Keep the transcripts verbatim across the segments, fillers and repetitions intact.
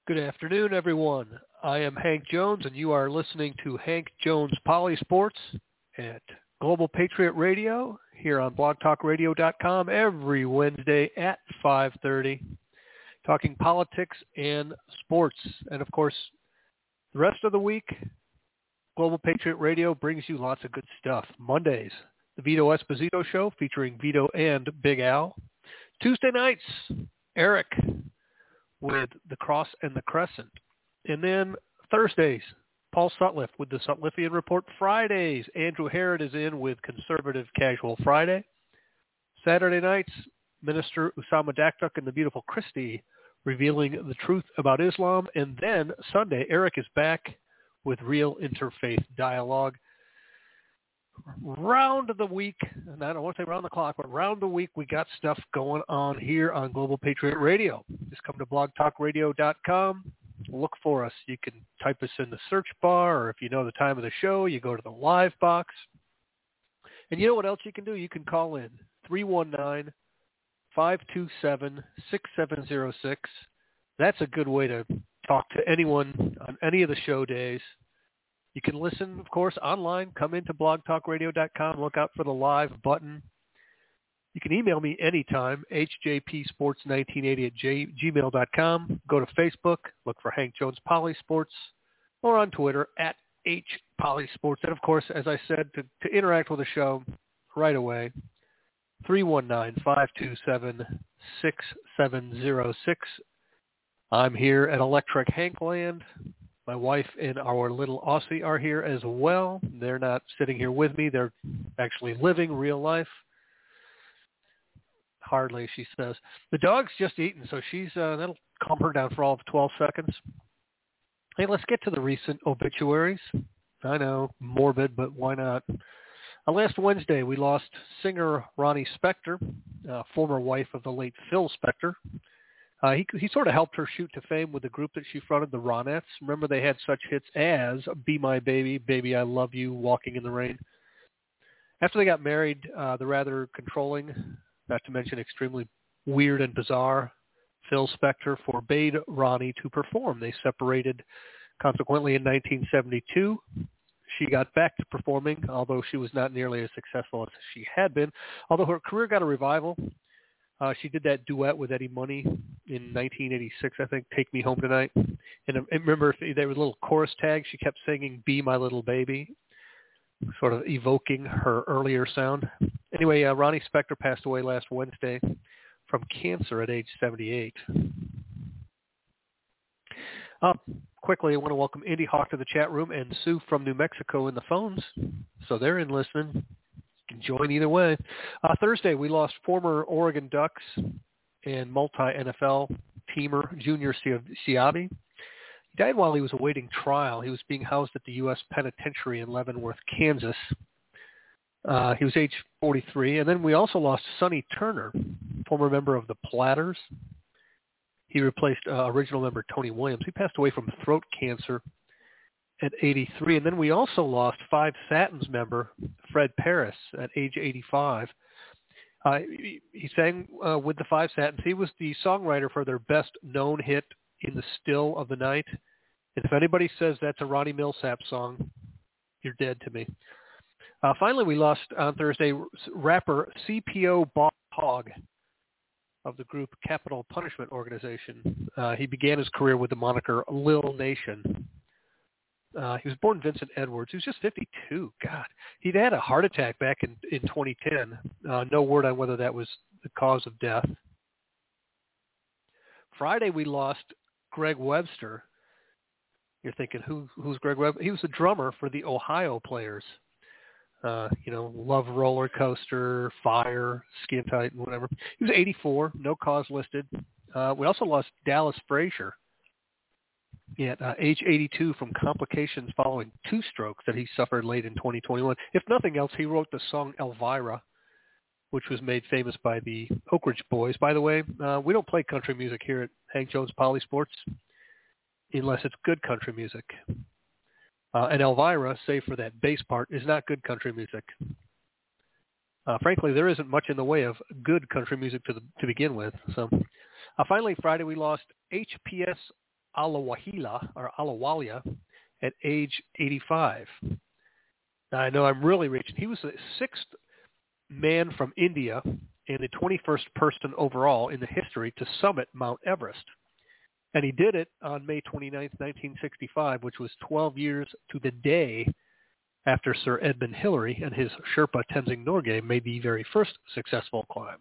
Good afternoon, everyone. I am Hank Jones, and you are listening to Hank Jones Poly Sports at Global Patriot Radio here on blog talk radio dot com every Wednesday at five thirty, talking politics and sports. And, of course, the rest of the week, Global Patriot Radio brings you lots of good stuff. Mondays, the Vito Esposito Show featuring Vito and Big Al. Tuesday nights, Eric with The Cross and the Crescent. And then Thursdays, Paul Sutliff with the Sutliffian Report. Fridays, Andrew Herod is in with Conservative Casual Friday. Saturday nights, Minister Usama Daktuk and the beautiful Christy revealing the truth about Islam. And then Sunday, Eric is back with Real Interfaith Dialogue. Round of the week, and I don't want to say round the clock, but round the week, we got stuff going on here on Global Patriot Radio. Just come to blog talk radio dot com, look for us. You can type us in the search bar, or if you know the time of the show, you go to the live box. And you know what else you can do? You can call in three one nine, five two seven, six seven zero six. That's a good way to talk to anyone on any of the show days. You can listen, of course, online. Come into blog talk radio dot com. Look out for the live button. You can email me anytime, h j p sports nineteen eighty at gmail dot com. Go to Facebook, look for Hank Jones Poly Sports, or on Twitter at H Poly Sports. And, of course, as I said, to, to interact with the show right away, three one nine, five two seven, six seven zero six. I'm here at Electric Hankland. My wife and our little Aussie are here as well. They're not sitting here with me. They're actually living real life. Hardly, she says. The dog's just eaten, so she's uh, that'll calm her down for all of twelve seconds. Hey, let's get to the recent obituaries. I know, morbid, but why not? Uh, last Wednesday, we lost singer Ronnie Spector, uh, former wife of the late Phil Spector. Uh, he he sort of helped her shoot to fame with the group that she fronted, the Ronettes. Remember, they had such hits as Be My Baby, Baby I Love You, Walking in the Rain. After they got married, uh, the rather controlling, not to mention extremely weird and bizarre, Phil Spector forbade Ronnie to perform. They separated consequently in nineteen seventy-two. She got back to performing, although she was not nearly as successful as she had been. Although her career got a revival. Uh, she did that duet with Eddie Money in nineteen eighty-six, I think, Take Me Home Tonight. And, and remember, there was a little chorus tag. She kept singing, Be My Little Baby, sort of evoking her earlier sound. Anyway, uh, Ronnie Spector passed away last Wednesday from cancer at age seventy-eight. Uh, quickly, I want to welcome Indy Hawk to the chat room and Sue from New Mexico in the phones. So they're in listening. Can join either way. Uh, Thursday, we lost former Oregon Ducks and multi-N F L teamer Junior Siabi. He died while he was awaiting trial. He was being housed at the U S Penitentiary in Leavenworth, Kansas. Uh, he was age forty-three. And then we also lost Sonny Turner, former member of the Platters. He replaced uh, original member Tony Williams. He passed away from throat cancer at eighty-three. And then we also lost Five Satins member Fred Paris at age eighty-five. Uh, he, he sang uh, with the Five Satins. He was the songwriter for their best known hit, In the Still of the Night. And if anybody says that's a Ronnie Millsap song, you're dead to me. Uh, finally, we lost on Thursday rapper C P O Bob Hogg of the group Capital Punishment Organization. Uh, he began his career with the moniker Lil Nation. Uh, he was born Vincent Edwards. He was just fifty-two. God, he'd had a heart attack back in, in twenty ten. Uh, no word on whether that was the cause of death. Friday, we lost Greg Webster. You're thinking, who, who's Greg Webster? He was the drummer for the Ohio Players. Uh, you know, Love Roller Coaster, Fire, Skin Tight, and whatever. He was eighty-four, no cause listed. Uh, we also lost Dallas Frazier at uh, age eighty-two from complications following two strokes that he suffered late in twenty twenty-one. If nothing else, he wrote the song Elvira, which was made famous by the Oak Ridge Boys. By the way, uh, we don't play country music here at Hank Jones Poly Sports unless it's good country music. Uh, and Elvira, save for that bass part, is not good country music. Uh, frankly, there isn't much in the way of good country music to the, to begin with. So, uh, finally, Friday we lost H P S Alawahila or Alawalia at age eighty-five. Now, I know I'm really reaching. He was the sixth man from India and the twenty-first person overall in the history to summit Mount Everest. And he did it on May twenty-ninth, nineteen sixty-five, which was twelve years to the day after Sir Edmund Hillary and his Sherpa Tenzing Norgay made the very first successful climb.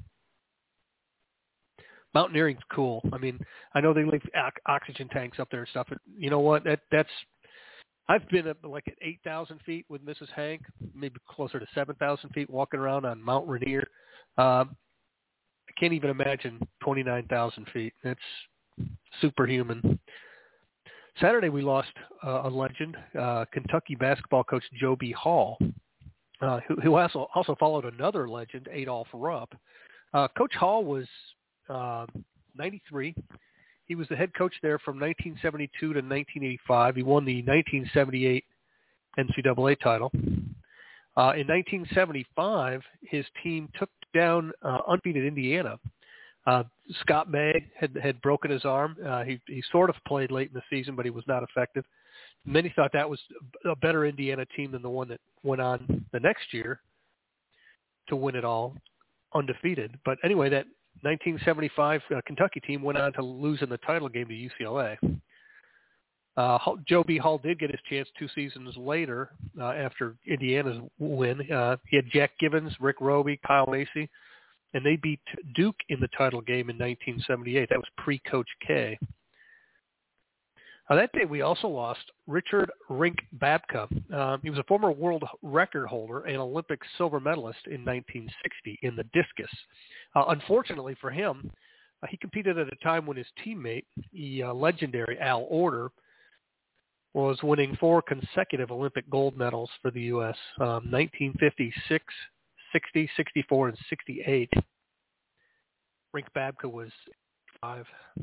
Mountaineering's cool. I mean, I know they leave oxygen tanks up there and stuff, but you know what? That that's I've been at like at eight thousand feet with Missus Hank, maybe closer to seven thousand feet, walking around on Mount Rainier. Um, I can't even imagine twenty-nine thousand feet. It's superhuman. Saturday we lost uh, a legend, uh, Kentucky basketball coach Joe B. Hall, uh, who, who also also followed another legend, Adolph Rupp. Uh, Coach Hall was uh, ninety-three. He was the head coach there from nineteen seventy-two to nineteen eighty-five. He won the nineteen seventy-eight N C double A title. Uh, in nineteen seventy-five, his team took down uh, undefeated Indiana. Uh, Scott May had had broken his arm. Uh, he he sort of played late in the season, but he was not effective. Many thought that was a better Indiana team than the one that went on the next year to win it all undefeated. But anyway, that nineteen seventy-five uh, Kentucky team went on to lose in the title game to U C L A. Uh, Joe B. Hall did get his chance two seasons later uh, after Indiana's win. Uh, he had Jack Givens, Rick Roby, Kyle Macy, and they beat Duke in the title game in nineteen seventy-eight. That was pre-Coach K. Uh, that day we also lost Richard Rink Babka. Uh, he was a former world record holder and Olympic silver medalist in nineteen sixty in the discus. Uh, unfortunately for him, uh, he competed at a time when his teammate, the uh, legendary Al Order, was winning four consecutive Olympic gold medals for the U S Um, nineteen fifty-six, sixty, sixty-four, and sixty-eight. Rink Babka was five.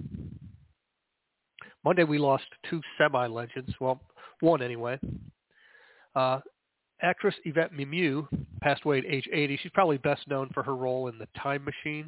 Monday we lost two semi-legends. Well, one anyway. Uh, actress Yvette Mimieux passed away at age eighty. She's probably best known for her role in The Time Machine.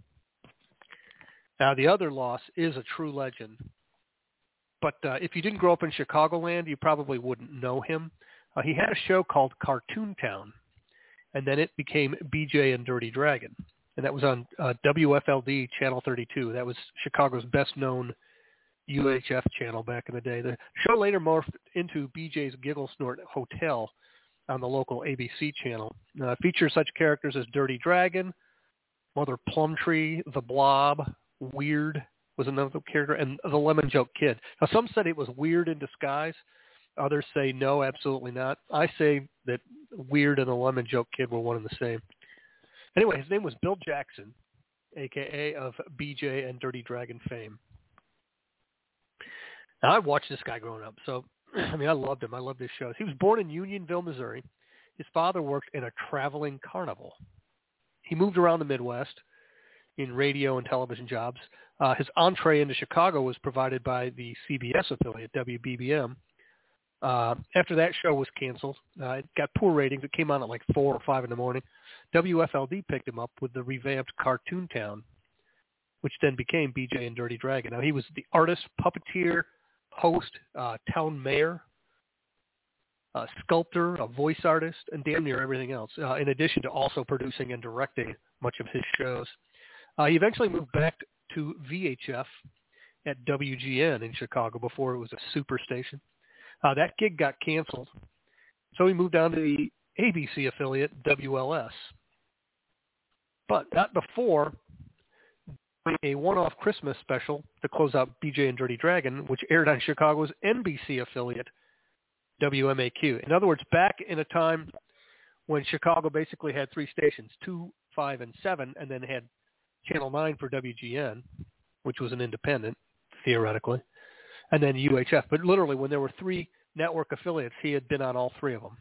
Now, the other loss is a true legend. But uh, if you didn't grow up in Chicagoland, you probably wouldn't know him. Uh, he had a show called Cartoon Town, and then it became B J and Dirty Dragon. And that was on uh, W F L D Channel thirty-two. That was Chicago's best-known U H F channel back in the day. The show later morphed into B J's Giggle Snort Hotel on the local A B C channel. Uh, it features such characters as Dirty Dragon, Mother Plumtree, The Blob, Weird was another character, and the Lemon Joke Kid. Now, some said it was Weird in disguise. Others say no, absolutely not. I say that Weird and the Lemon Joke Kid were one and the same. Anyway, his name was Bill Jackson, a k a of B J and Dirty Dragon fame. Now, I watched this guy growing up, so, I mean, I loved him. I loved his shows. He was born in Unionville, Missouri. His father worked in a traveling carnival. He moved around the Midwest in radio and television jobs. Uh, his entree into Chicago was provided by the C B S affiliate, W B B M. Uh, after that show was canceled, uh, it got poor ratings. It came on at like four or five in the morning. W F L D picked him up with the revamped Cartoon Town, which then became B J and Dirty Dragon. Now, he was the artist, puppeteer, host, uh, town mayor, uh, sculptor, a voice artist, and damn near everything else, uh, in addition to also producing and directing much of his shows. Uh, he eventually moved back to V H F at W G N in Chicago before it was a super station. Uh, that gig got canceled, so he moved down to the A B C affiliate, W L S. But not before a one-off Christmas special to close out B J and Dirty Dragon, which aired on Chicago's N B C affiliate, W M A Q. In other words, back in a time when Chicago basically had three stations, two, five, and seven, and then had Channel nine for W G N, which was an independent, theoretically, and then U H F. But literally, when there were three network affiliates, he had been on all three of them.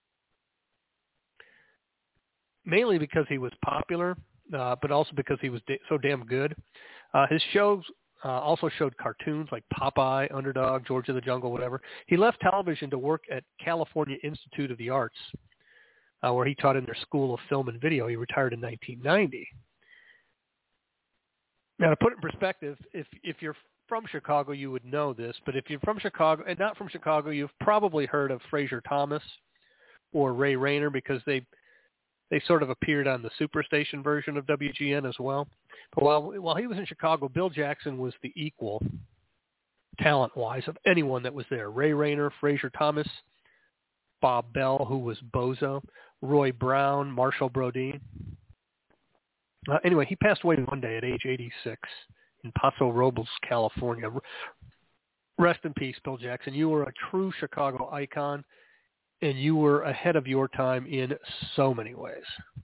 Mainly because he was popular, uh, but also because he was da- so damn good. Uh, his shows uh, also showed cartoons like Popeye, Underdog, George of the Jungle, whatever. He left television to work at California Institute of the Arts, uh, where he taught in their School of Film and Video. He retired in nineteen ninety. Now, to put it in perspective, if if you're from Chicago, you would know this, but if you're from Chicago and not from Chicago, you've probably heard of Fraser Thomas or Ray Rayner because they they sort of appeared on the Superstation version of W G N as well. But while while he was in Chicago, Bill Jackson was the equal, talent-wise, of anyone that was there. Ray Rayner, Fraser Thomas, Bob Bell, who was Bozo, Roy Brown, Marshall Brodeen. Uh, anyway, he passed away one day at age eighty-six in Paso Robles, California. Rest in peace, Bill Jackson. You were a true Chicago icon, and you were ahead of your time in so many ways.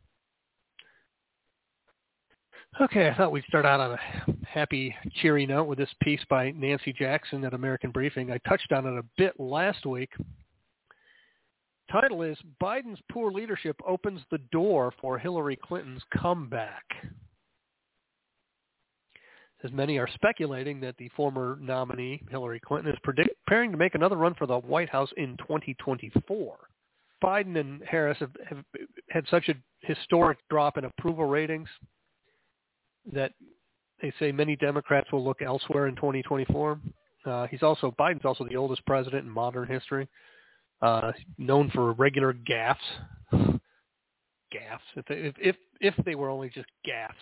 Okay, I thought we'd start out on a happy, cheery note with this piece by Nancy Jackson at American Briefing. I touched on it a bit last week. Title is, Biden's Poor Leadership Opens the Door for Hillary Clinton's Comeback. As many are speculating that the former nominee, Hillary Clinton, is predict- preparing to make another run for the White House in twenty twenty-four. Biden and Harris have, have had such a historic drop in approval ratings that they say many Democrats will look elsewhere in twenty twenty-four. Uh, he's also Biden's also the oldest president in modern history, uh, known for regular gaffes. Gaffes. If they, if, if if they were only just gaffes.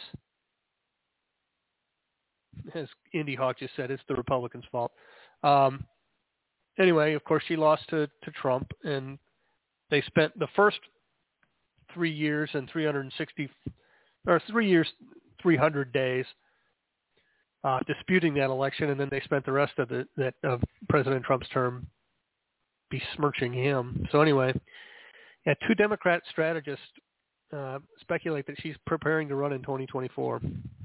As Indy Hawk just said, it's the Republicans' fault. Um, anyway, of course, she lost to, to Trump, and they spent the first three years and three hundred sixty, or three years, three hundred days uh, disputing that election, and then they spent the rest of the that of President Trump's term besmirching him. So anyway, yeah, two Democrat strategists uh, speculate that she's preparing to run in twenty twenty-four.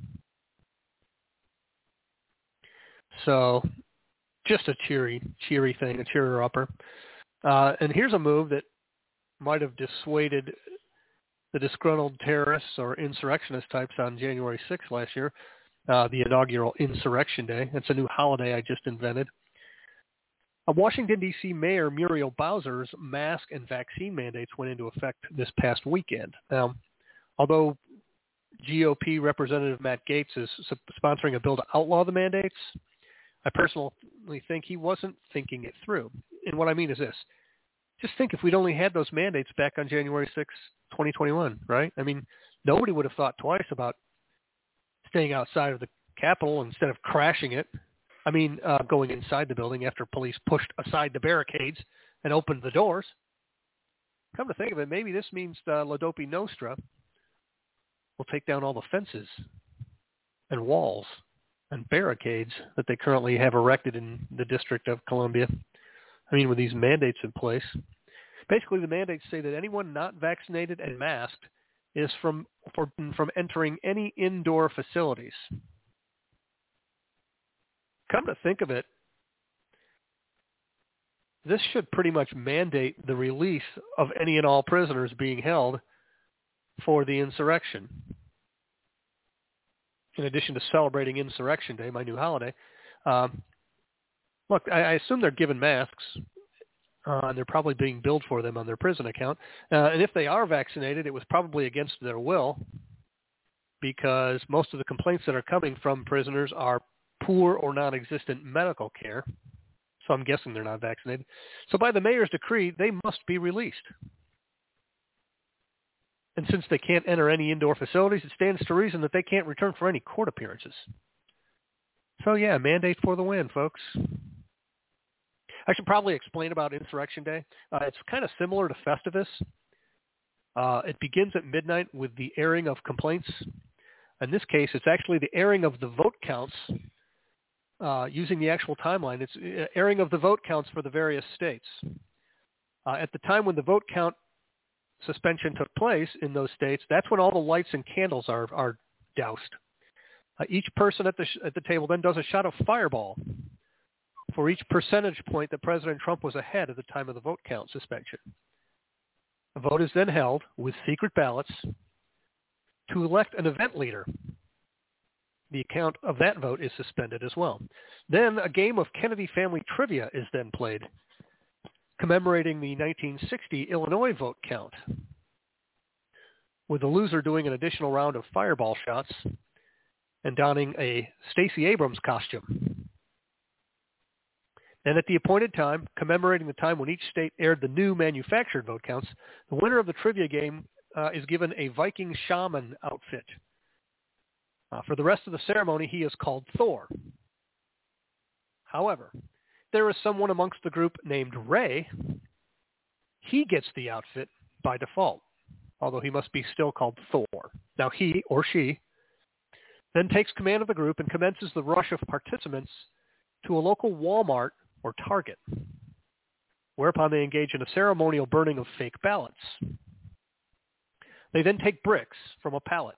So just a cheery, cheery thing, a cheerer-upper. Uh, and here's a move that might have dissuaded the disgruntled terrorists or insurrectionist types on January sixth last year, uh, the inaugural Insurrection Day. It's a new holiday I just invented. A Washington, D C Mayor Muriel Bowser's mask and vaccine mandates went into effect this past weekend. Now, although G O P Representative Matt Gaetz is sponsoring a bill to outlaw the mandates, I personally think he wasn't thinking it through. And what I mean is this. Just think if we'd only had those mandates back on January sixth, twenty twenty-one, right? I mean, nobody would have thought twice about staying outside of the Capitol instead of crashing it. I mean, uh, going inside the building after police pushed aside the barricades and opened the doors. Come to think of it, maybe this means uh, La Dopi Nostra will take down all the fences and walls and barricades that they currently have erected in the District of Columbia. I mean, with these mandates in place. Basically, the mandates say that anyone not vaccinated and masked is from forbidden from entering any indoor facilities. Come to think of it, this should pretty much mandate the release of any and all prisoners being held for the insurrection. In addition to celebrating Insurrection Day, my new holiday, um, look, I, I assume they're given masks, uh, and they're probably being billed for them on their prison account. Uh, and if they are vaccinated, it was probably against their will, because most of the complaints that are coming from prisoners are poor or non-existent medical care. So I'm guessing they're not vaccinated. So by the mayor's decree, they must be released. And since they can't enter any indoor facilities, it stands to reason that they can't return for any court appearances. So yeah, mandate for the win, folks. I should probably explain about Insurrection Day. Uh, it's kind of similar to Festivus. Uh, it begins at midnight with the airing of complaints. In this case, it's actually the airing of the vote counts uh, using the actual timeline. It's uh, airing of the vote counts for the various states. Uh, at the time when the vote count suspension took place in those states, that's when all the lights and candles are, are doused. Uh, each person at the sh- at the table then does a shot of Fireball for each percentage point that President Trump was ahead at the time of the vote count suspension. A vote is then held with secret ballots to elect an event leader. The account of that vote is suspended as well. Then a game of Kennedy family trivia is then played, commemorating the nineteen sixty Illinois vote count, with the loser doing an additional round of Fireball shots and donning a Stacey Abrams costume. And at the appointed time, commemorating the time when each state aired the new manufactured vote counts, the winner of the trivia game uh, is given a Viking shaman outfit. Uh, for the rest of the ceremony, he is called Thor. However, there is someone amongst the group named Ray. He gets the outfit by default, although he must be still called Thor. Now he, or she, then takes command of the group and commences the rush of participants to a local Walmart or Target, whereupon they engage in a ceremonial burning of fake ballots. They then take bricks from a pallet.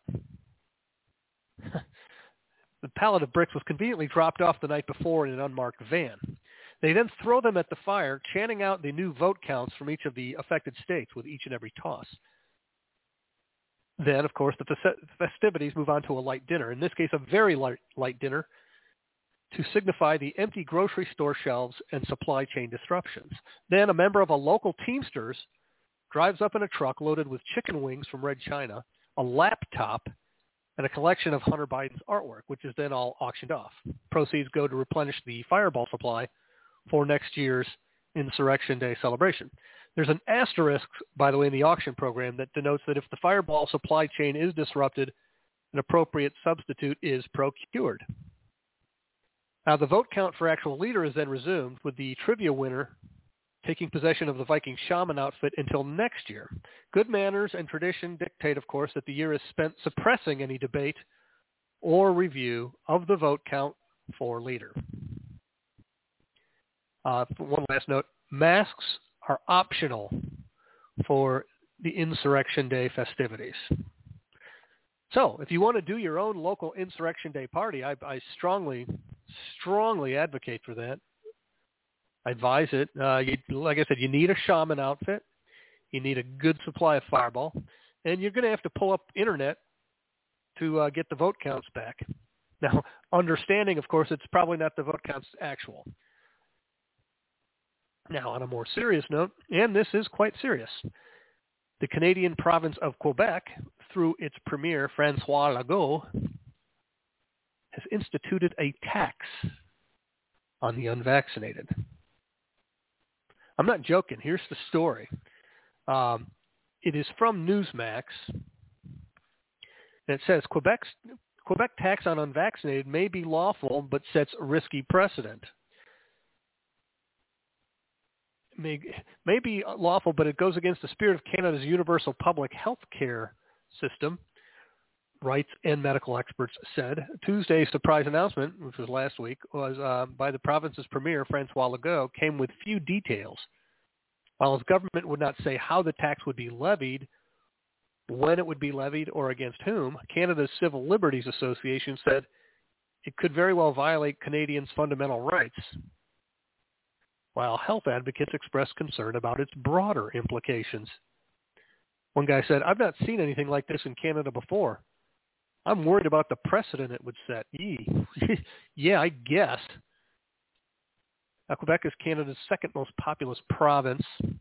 The pallet of bricks was conveniently dropped off the night before in an unmarked van. They then throw them at the fire, chanting out the new vote counts from each of the affected states with each and every toss. Then, of course, the festivities move on to a light dinner, in this case a very light, light dinner, to signify the empty grocery store shelves and supply chain disruptions. Then a member of a local Teamsters drives up in a truck loaded with chicken wings from Red China, a laptop, and a collection of Hunter Biden's artwork, which is then all auctioned off. Proceeds go to replenish the fireball supply for next year's Insurrection Day celebration. There's an asterisk, by the way, in the auction program that denotes that if the fireball supply chain is disrupted, an appropriate substitute is procured. Now, the vote count for actual leader is then resumed, with the trivia winner taking possession of the Viking shaman outfit until next year. Good manners and tradition dictate, of course, that the year is spent suppressing any debate or review of the vote count for leader. Uh, one last note, masks are optional for the Insurrection Day festivities. So if you want to do your own local Insurrection Day party, I, I strongly, strongly advocate for that. I advise it. Uh, you, like I said, you need a shaman outfit. You need a good supply of Fireball. And you're going to have to pull up internet to uh, get the vote counts back. Now, understanding, of course, it's probably not the vote counts actual. Now, on a more serious note, and this is quite serious, the Canadian province of Quebec, through its premier, François Legault, has instituted a tax on the unvaccinated. I'm not joking. Here's the story. Um, it is from Newsmax. And it says, Quebec's, Quebec tax on unvaccinated may be lawful, but sets risky precedent. May, may be lawful, but it goes against the spirit of Canada's universal public health care system, rights and medical experts said. Tuesday's surprise announcement, which was last week, was uh, by the province's premier, François Legault, came with few details. While his government would not say how the tax would be levied, when it would be levied, or against whom, Canada's Civil Liberties Association said it could very well violate Canadians' fundamental rights, while health advocates expressed concern about its broader implications. One guy said, I've not seen anything like this in Canada before. I'm worried about the precedent it would set. Yee. Yeah, I guess. Now, Quebec is Canada's second most populous province.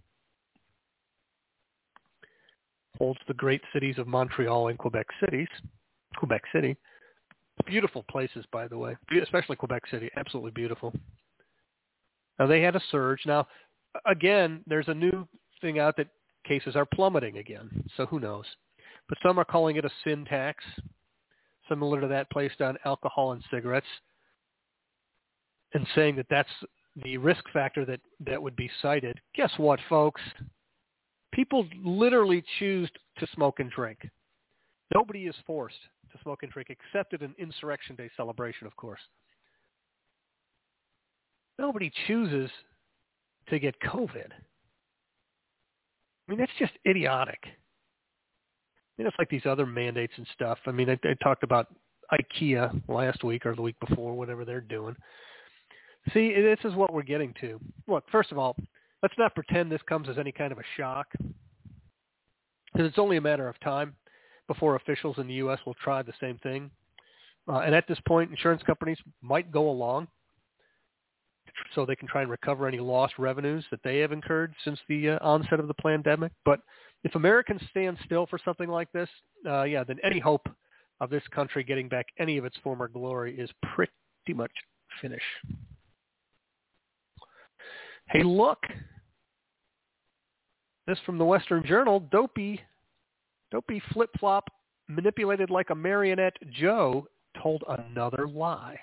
Holds the great cities of Montreal and Quebec cities. Quebec City. Beautiful places, by the way. Especially Quebec City. Absolutely beautiful. Now, they had a surge. Now, again, there's a new thing out that cases are plummeting again. So who knows? But some are calling it a sin tax, similar to that placed on alcohol and cigarettes, and saying that that's the risk factor that, that would be cited. Guess what, folks? People literally choose to smoke and drink. Nobody is forced to smoke and drink, except at an Insurrection Day celebration, of course. Nobody chooses to get COVID. I mean, that's just idiotic. I mean, it's like these other mandates and stuff. I mean, I, I talked about IKEA last week or the week before, whatever they're doing. See, this is what we're getting to. Look, first of all, let's not pretend this comes as any kind of a shock, because it's only a matter of time before officials in the U S will try the same thing. Uh, and at this point, insurance companies might go along so they can try and recover any lost revenues that they have incurred since the uh, onset of the pandemic. But if Americans stand still for something like this, uh, yeah, then any hope of this country getting back any of its former glory is pretty much finished. Hey, look. This from the Western Journal. Dopey, dopey flip-flop, manipulated like a marionette Joe told another lie.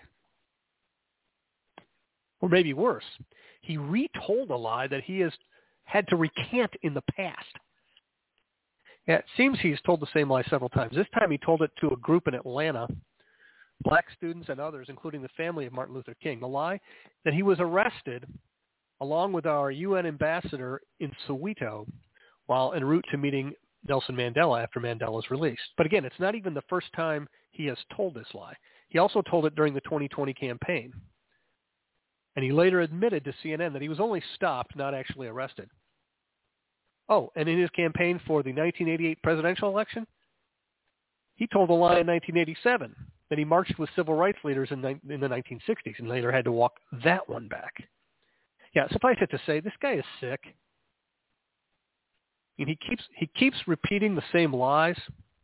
Or maybe worse, he retold a lie that he has had to recant in the past. Yeah, it seems he's told the same lie several times. This time he told it to a group in Atlanta, black students and others, including the family of Martin Luther King. The lie that he was arrested along with our U N ambassador in Soweto while en route to meeting Nelson Mandela after Mandela's release. But again, it's not even the first time he has told this lie. He also told it during the twenty twenty campaign. And he later admitted to C N N that he was only stopped, not actually arrested. Oh, and in his campaign for the nineteen eighty-eight presidential election, he told a lie in nineteen eighty-seven that he marched with civil rights leaders in, in the nineteen sixties and later had to walk that one back. Yeah, suffice it to say, this guy is sick. And he keeps he keeps repeating the same lies.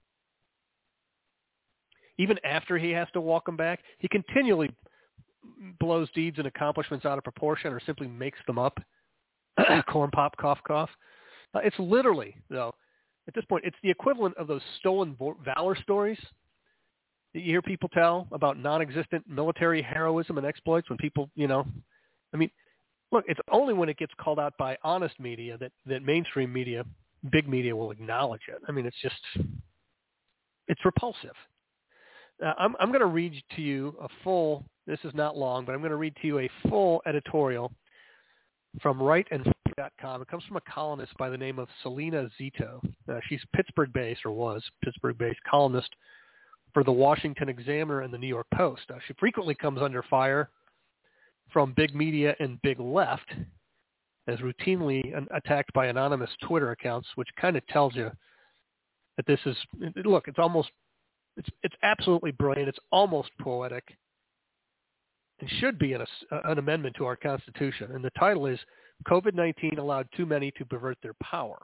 Even after he has to walk them back, he continually blows deeds and accomplishments out of proportion or simply makes them up. Corn pop, cough, cough. Uh, it's literally, though, at this point, it's the equivalent of those stolen valor stories that you hear people tell about non-existent military heroism and exploits when people, you know, I mean, look, it's only when it gets called out by honest media that, that mainstream media, big media will acknowledge it. I mean, it's just, it's repulsive. Uh, I'm, I'm going to read to you a full, this is not long, but I'm going to read to you a full editorial from right and free dot com. It comes from a columnist by the name of Selena Zito. Uh, she's Pittsburgh-based, or was Pittsburgh-based columnist for the Washington Examiner and the New York Post. Uh, she frequently comes under fire from big media and big left, as routinely an, attacked by anonymous Twitter accounts, which kind of tells you that this is, look, it's almost, it's it's absolutely brilliant. It's almost poetic. It should be an, an amendment to our Constitution. And the title is, COVID nineteen allowed too many to pervert their power.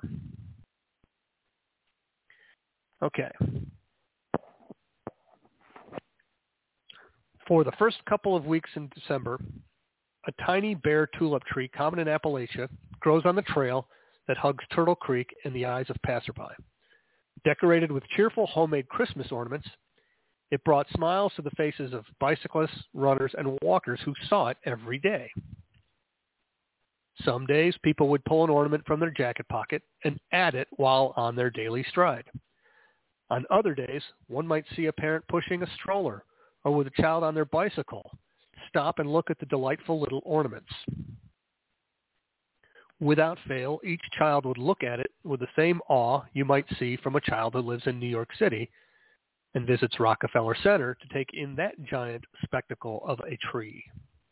Okay. For the first couple of weeks in December, a tiny bare tulip tree common in Appalachia grows on the trail that hugs Turtle Creek in the eyes of passerby. Decorated with cheerful homemade Christmas ornaments, it brought smiles to the faces of bicyclists, runners, and walkers who saw it every day. Some days, people would pull an ornament from their jacket pocket and add it while on their daily stride. On other days, one might see a parent pushing a stroller or with a child on their bicycle stop and look at the delightful little ornaments. Without fail, each child would look at it with the same awe you might see from a child who lives in New York City and visits Rockefeller Center to take in that giant spectacle of a tree.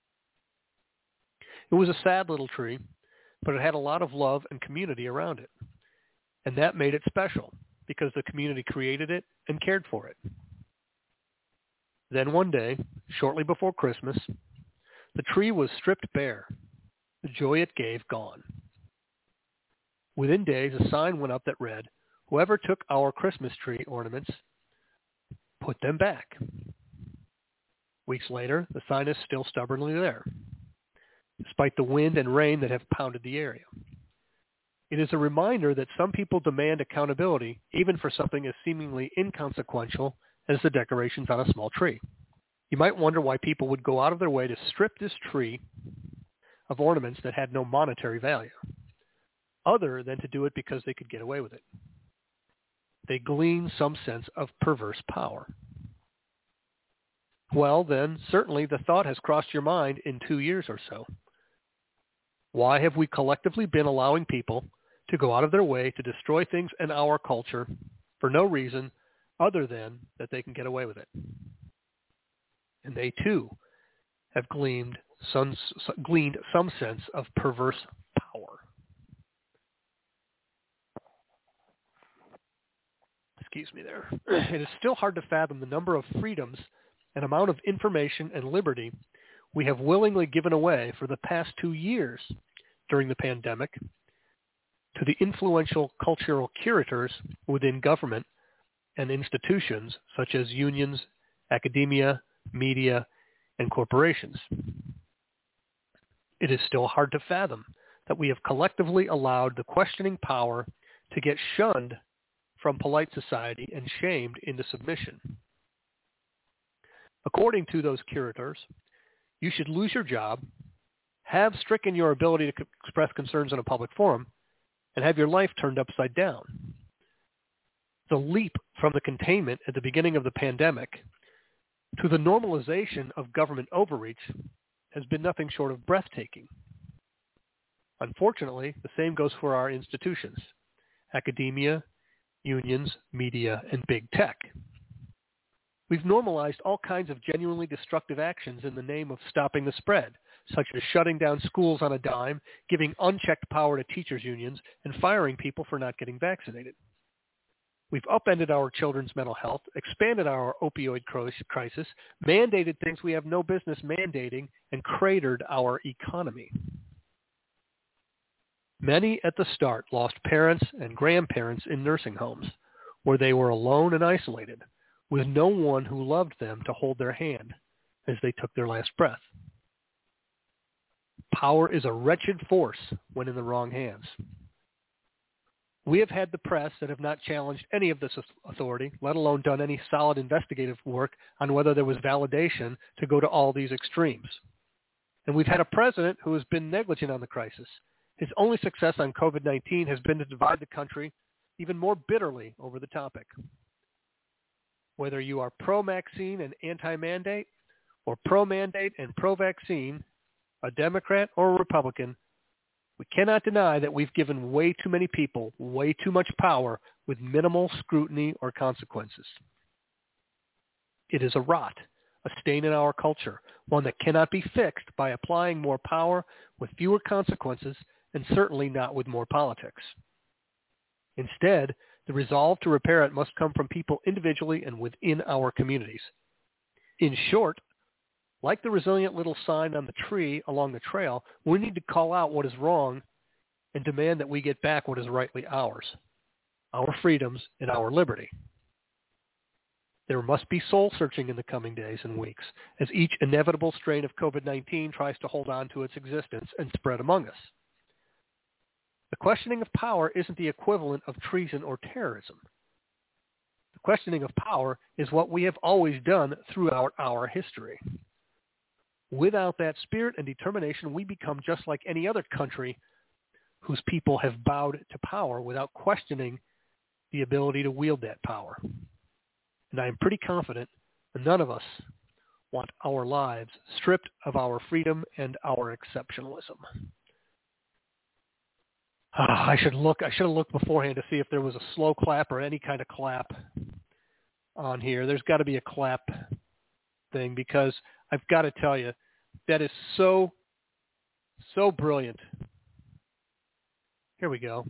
It was a sad little tree, but it had a lot of love and community around it. And that made it special because the community created it and cared for it. Then one day, shortly before Christmas, the tree was stripped bare, the joy it gave gone. Within days, a sign went up that read, "Whoever took our Christmas tree ornaments, put them back." Weeks later, the sign is still stubbornly there, despite the wind and rain that have pounded the area. It is a reminder that some people demand accountability even for something as seemingly inconsequential as the decorations on a small tree. You might wonder why people would go out of their way to strip this tree of ornaments that had no monetary value, other than to do it because they could get away with it. They glean some sense of perverse power. Well, then, certainly the thought has crossed your mind in two years or so. Why have we collectively been allowing people to go out of their way to destroy things in our culture for no reason other than that they can get away with it? And they, too, have gleaned some, gleaned some sense of perverse power. Excuse me there. It is still hard to fathom the number of freedoms and amount of information and liberty we have willingly given away for the past two years during the pandemic to the influential cultural curators within government and institutions such as unions, academia, media, and corporations. It is still hard to fathom that we have collectively allowed the questioning power to get shunned from polite society and shamed into submission. According to those curators, you should lose your job, have stricken your ability to express concerns in a public forum, and have your life turned upside down. The leap from the containment at the beginning of the pandemic to the normalization of government overreach has been nothing short of breathtaking. Unfortunately, the same goes for our institutions, academia, unions, media, and big tech. We've normalized all kinds of genuinely destructive actions in the name of stopping the spread, such as shutting down schools on a dime, giving unchecked power to teachers' unions, and firing people for not getting vaccinated. We've upended our children's mental health, expanded our opioid crisis, mandated things we have no business mandating, and cratered our economy. Many at the start lost parents and grandparents in nursing homes, where they were alone and isolated, with no one who loved them to hold their hand as they took their last breath. Power is a wretched force when in the wrong hands. We have had the press that have not challenged any of this authority, let alone done any solid investigative work on whether there was validation to go to all these extremes. And we've had a president who has been negligent on the crisis. His only success on COVID nineteen has been to divide the country even more bitterly over the topic. Whether you are pro-vaccine and anti-mandate, or pro-mandate and pro-vaccine, a Democrat or a Republican, we cannot deny that we've given way too many people way too much power with minimal scrutiny or consequences. It is a rot, a stain in our culture, one that cannot be fixed by applying more power with fewer consequences, and certainly not with more politics. Instead, the resolve to repair it must come from people individually and within our communities. In short, like the resilient little sign on the tree along the trail, we need to call out what is wrong and demand that we get back what is rightly ours, our freedoms and our liberty. There must be soul-searching in the coming days and weeks as each inevitable strain of COVID nineteen tries to hold on to its existence and spread among us. The questioning of power isn't the equivalent of treason or terrorism. The questioning of power is what we have always done throughout our history. Without that spirit and determination, we become just like any other country whose people have bowed to power without questioning the ability to wield that power. And I am pretty confident that none of us want our lives stripped of our freedom and our exceptionalism. Uh, I should look. I should have looked beforehand to see if there was a slow clap or any kind of clap on here. There's got to be a clap thing because I've got to tell you, that is so, so brilliant. Here we go.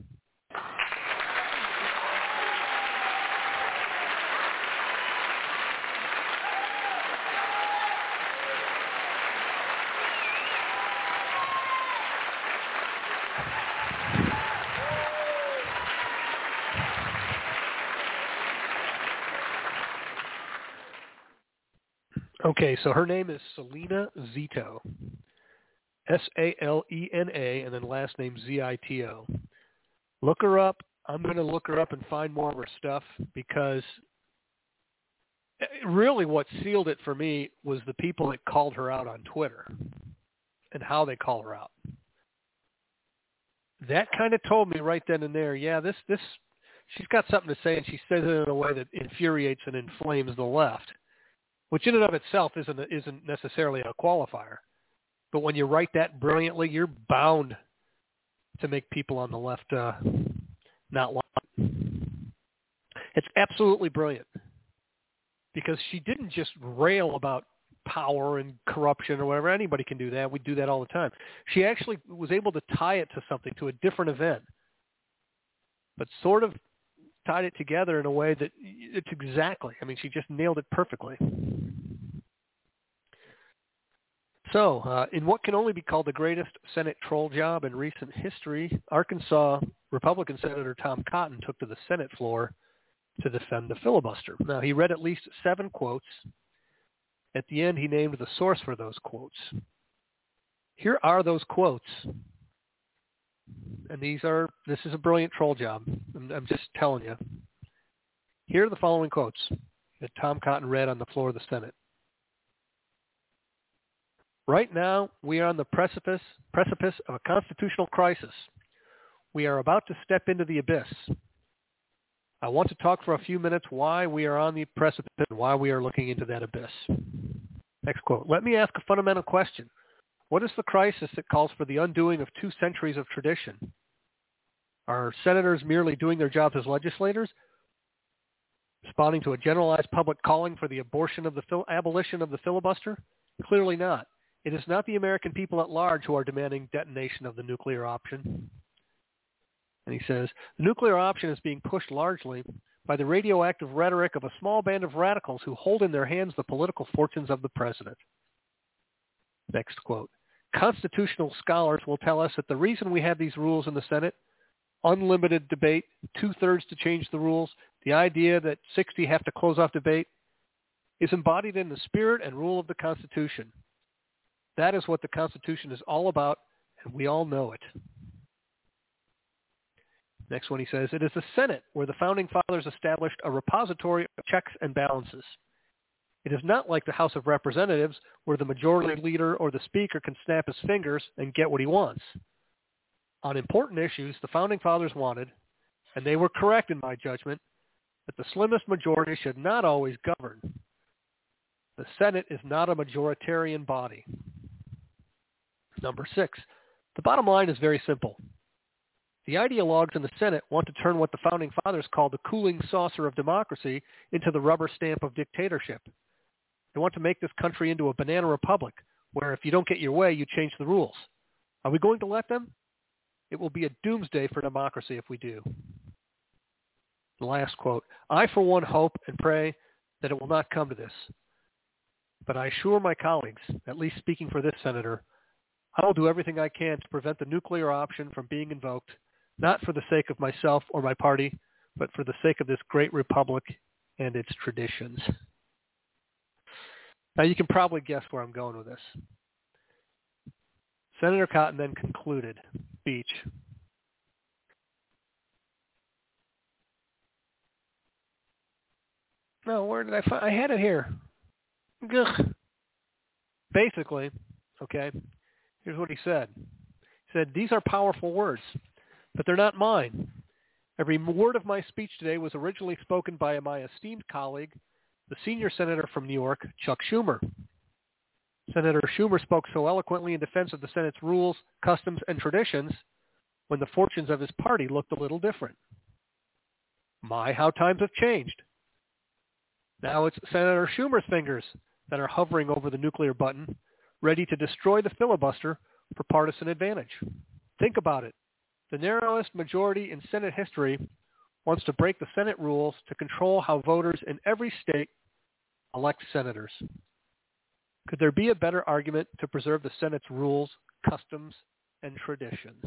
Okay, so her name is Salena Zito, S A L E N A, and then last name Z I T O. Look her up. I'm going to look her up and find more of her stuff because really what sealed it for me was the people that called her out on Twitter and how they call her out. That kind of told me right then and there, yeah, this, this, she's got something to say, and she says it in a way that infuriates and inflames the left, which in and of itself isn't isn't necessarily a qualifier. But when you write that brilliantly, you're bound to make people on the left uh, not like. It's absolutely brilliant because she didn't just rail about power and corruption or whatever. Anybody can do that. We do that all the time. She actually was able to tie it to something, to a different event, but sort of tied it together in a way that it's exactly, I mean, she just nailed it perfectly. So, uh, in what can only be called the greatest Senate troll job in recent history, Arkansas Republican Senator Tom Cotton took to the Senate floor to defend the filibuster. Now, he read at least seven quotes. At the end, he named the source for those quotes. Here are those quotes. And these are, this is a brilliant troll job. I'm, I'm just telling you. Here are the following quotes that Tom Cotton read on the floor of the Senate. Right now, we are on the precipice, precipice of a constitutional crisis. We are about to step into the abyss. I want to talk for a few minutes why we are on the precipice and why we are looking into that abyss. Next quote. Let me ask a fundamental question. What is the crisis that calls for the undoing of two centuries of tradition? Are senators merely doing their jobs as legislators, responding to a generalized public calling for the abortion of the fil- abolition of the filibuster? Clearly not. It is not the American people at large who are demanding detonation of the nuclear option. And he says, the nuclear option is being pushed largely by the radioactive rhetoric of a small band of radicals who hold in their hands the political fortunes of the president. Next quote. Constitutional scholars will tell us that the reason we have these rules in the Senate, unlimited debate, two-thirds to change the rules, the idea that sixty have to close off debate, is embodied in the spirit and rule of the Constitution. That is what the Constitution is all about, and we all know it. Next one he says, it is the Senate where the Founding Fathers established a repository of checks and balances. It is not like the House of Representatives where the majority leader or the speaker can snap his fingers and get what he wants. On important issues, the Founding Fathers wanted, and they were correct in my judgment, that the slimmest majority should not always govern. The Senate is not a majoritarian body. Number six, the bottom line is very simple. The ideologues in the Senate want to turn what the Founding Fathers called the cooling saucer of democracy into the rubber stamp of dictatorship. They want to make this country into a banana republic where if you don't get your way, you change the rules. Are we going to let them? It will be a doomsday for democracy if we do. The last quote, I for one hope and pray that it will not come to this. But I assure my colleagues, at least speaking for this senator, I will do everything I can to prevent the nuclear option from being invoked, not for the sake of myself or my party, but for the sake of this great republic and its traditions. Now you can probably guess where I'm going with this. Senator Cotton then concluded, speech. No, where did I find? I had it here. Ugh. Basically, okay, here's what he said. He said, these are powerful words, but they're not mine. Every word of my speech today was originally spoken by my esteemed colleague, the senior senator from New York, Chuck Schumer. Senator Schumer spoke so eloquently in defense of the Senate's rules, customs, and traditions when the fortunes of his party looked a little different. My, how times have changed. Now it's Senator Schumer's fingers that are hovering over the nuclear button, ready to destroy the filibuster for partisan advantage. Think about it. The narrowest majority in Senate history wants to break the Senate rules to control how voters in every state elect senators. Could there be a better argument to preserve the Senate's rules, customs, and traditions?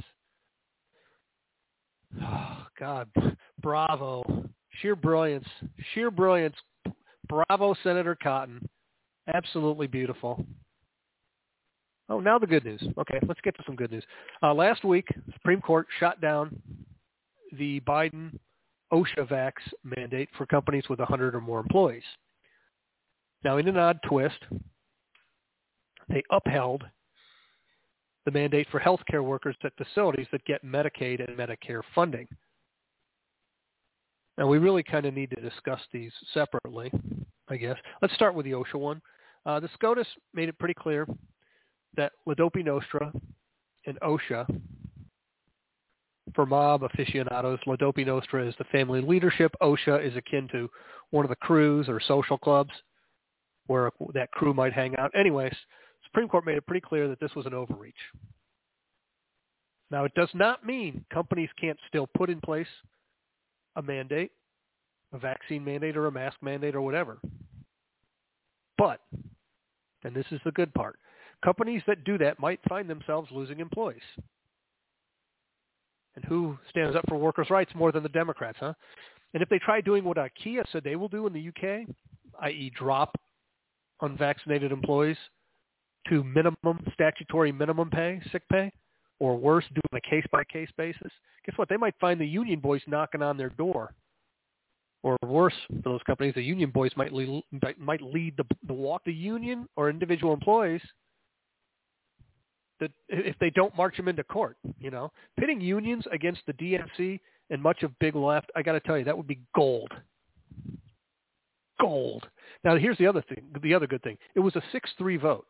Oh, God, bravo. Sheer brilliance. Sheer brilliance. Bravo, Senator Cotton. Absolutely beautiful. Oh, now the good news. Okay, let's get to some good news. Uh, last week, the Supreme Court shot down the Biden OSHA vax mandate for companies with one hundred or more employees. Now, in an odd twist, they upheld the mandate for healthcare workers at facilities that get Medicaid and Medicare funding. Now, we really kind of need to discuss these separately, I guess. Let's start with the OSHA one. Uh, the SCOTUS made it pretty clear that La Dope Nostra and OSHA, for mob aficionados, La Dope Nostra is the family leadership. OSHA is akin to one of the crews or social clubs where that crew might hang out. Anyways, Supreme Court made it pretty clear that this was an overreach. Now, it does not mean companies can't still put in place a mandate, a vaccine mandate or a mask mandate or whatever. But, and this is the good part, companies that do that might find themselves losing employees. And who stands up for workers' rights more than the Democrats, huh? And if they try doing what IKEA said they will do in the U K, that is drop unvaccinated employees to minimum statutory minimum pay, sick pay, or worse, do it on a case-by-case basis, guess what? They might find the union boys knocking on their door. Or worse, for those companies, the union boys might lead, might lead the, the walk. The union or individual employees, that if they don't march them into court, you know, pitting unions against the D N C and much of Big Left, I got to tell you, that would be gold. Gold. Now, here's the other thing, the other good thing. It was a six three vote.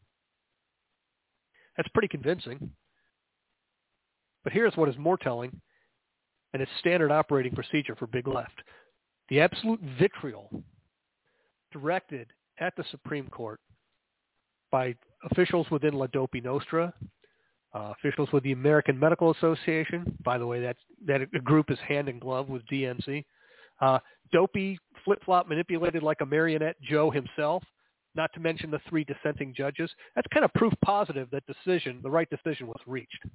That's pretty convincing. But here's what is more telling, and it's standard operating procedure for Big Left. The absolute vitriol directed at the Supreme Court by officials within La Dopi Nostra, uh, officials with the American Medical Association. By the way, that's, that group is hand in glove with D N C. Uh, Dopey flip-flop manipulated like a marionette Joe himself, not to mention the three dissenting judges. That's kind of proof positive that decision, the right decision was reached.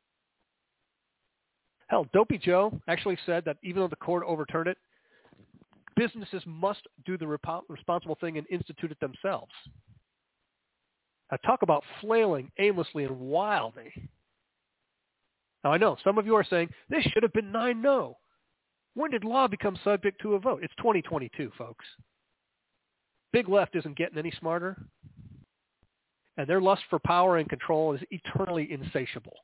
Hell, Dopey Joe actually said that even though the court overturned it, businesses must do the rep- responsible thing and institute it themselves. Now, talk about flailing aimlessly and wildly. Now, I know some of you are saying, this should have been nine no. When did law become subject to a vote? It's twenty twenty-two, folks. Big Left isn't getting any smarter, and their lust for power and control is eternally insatiable.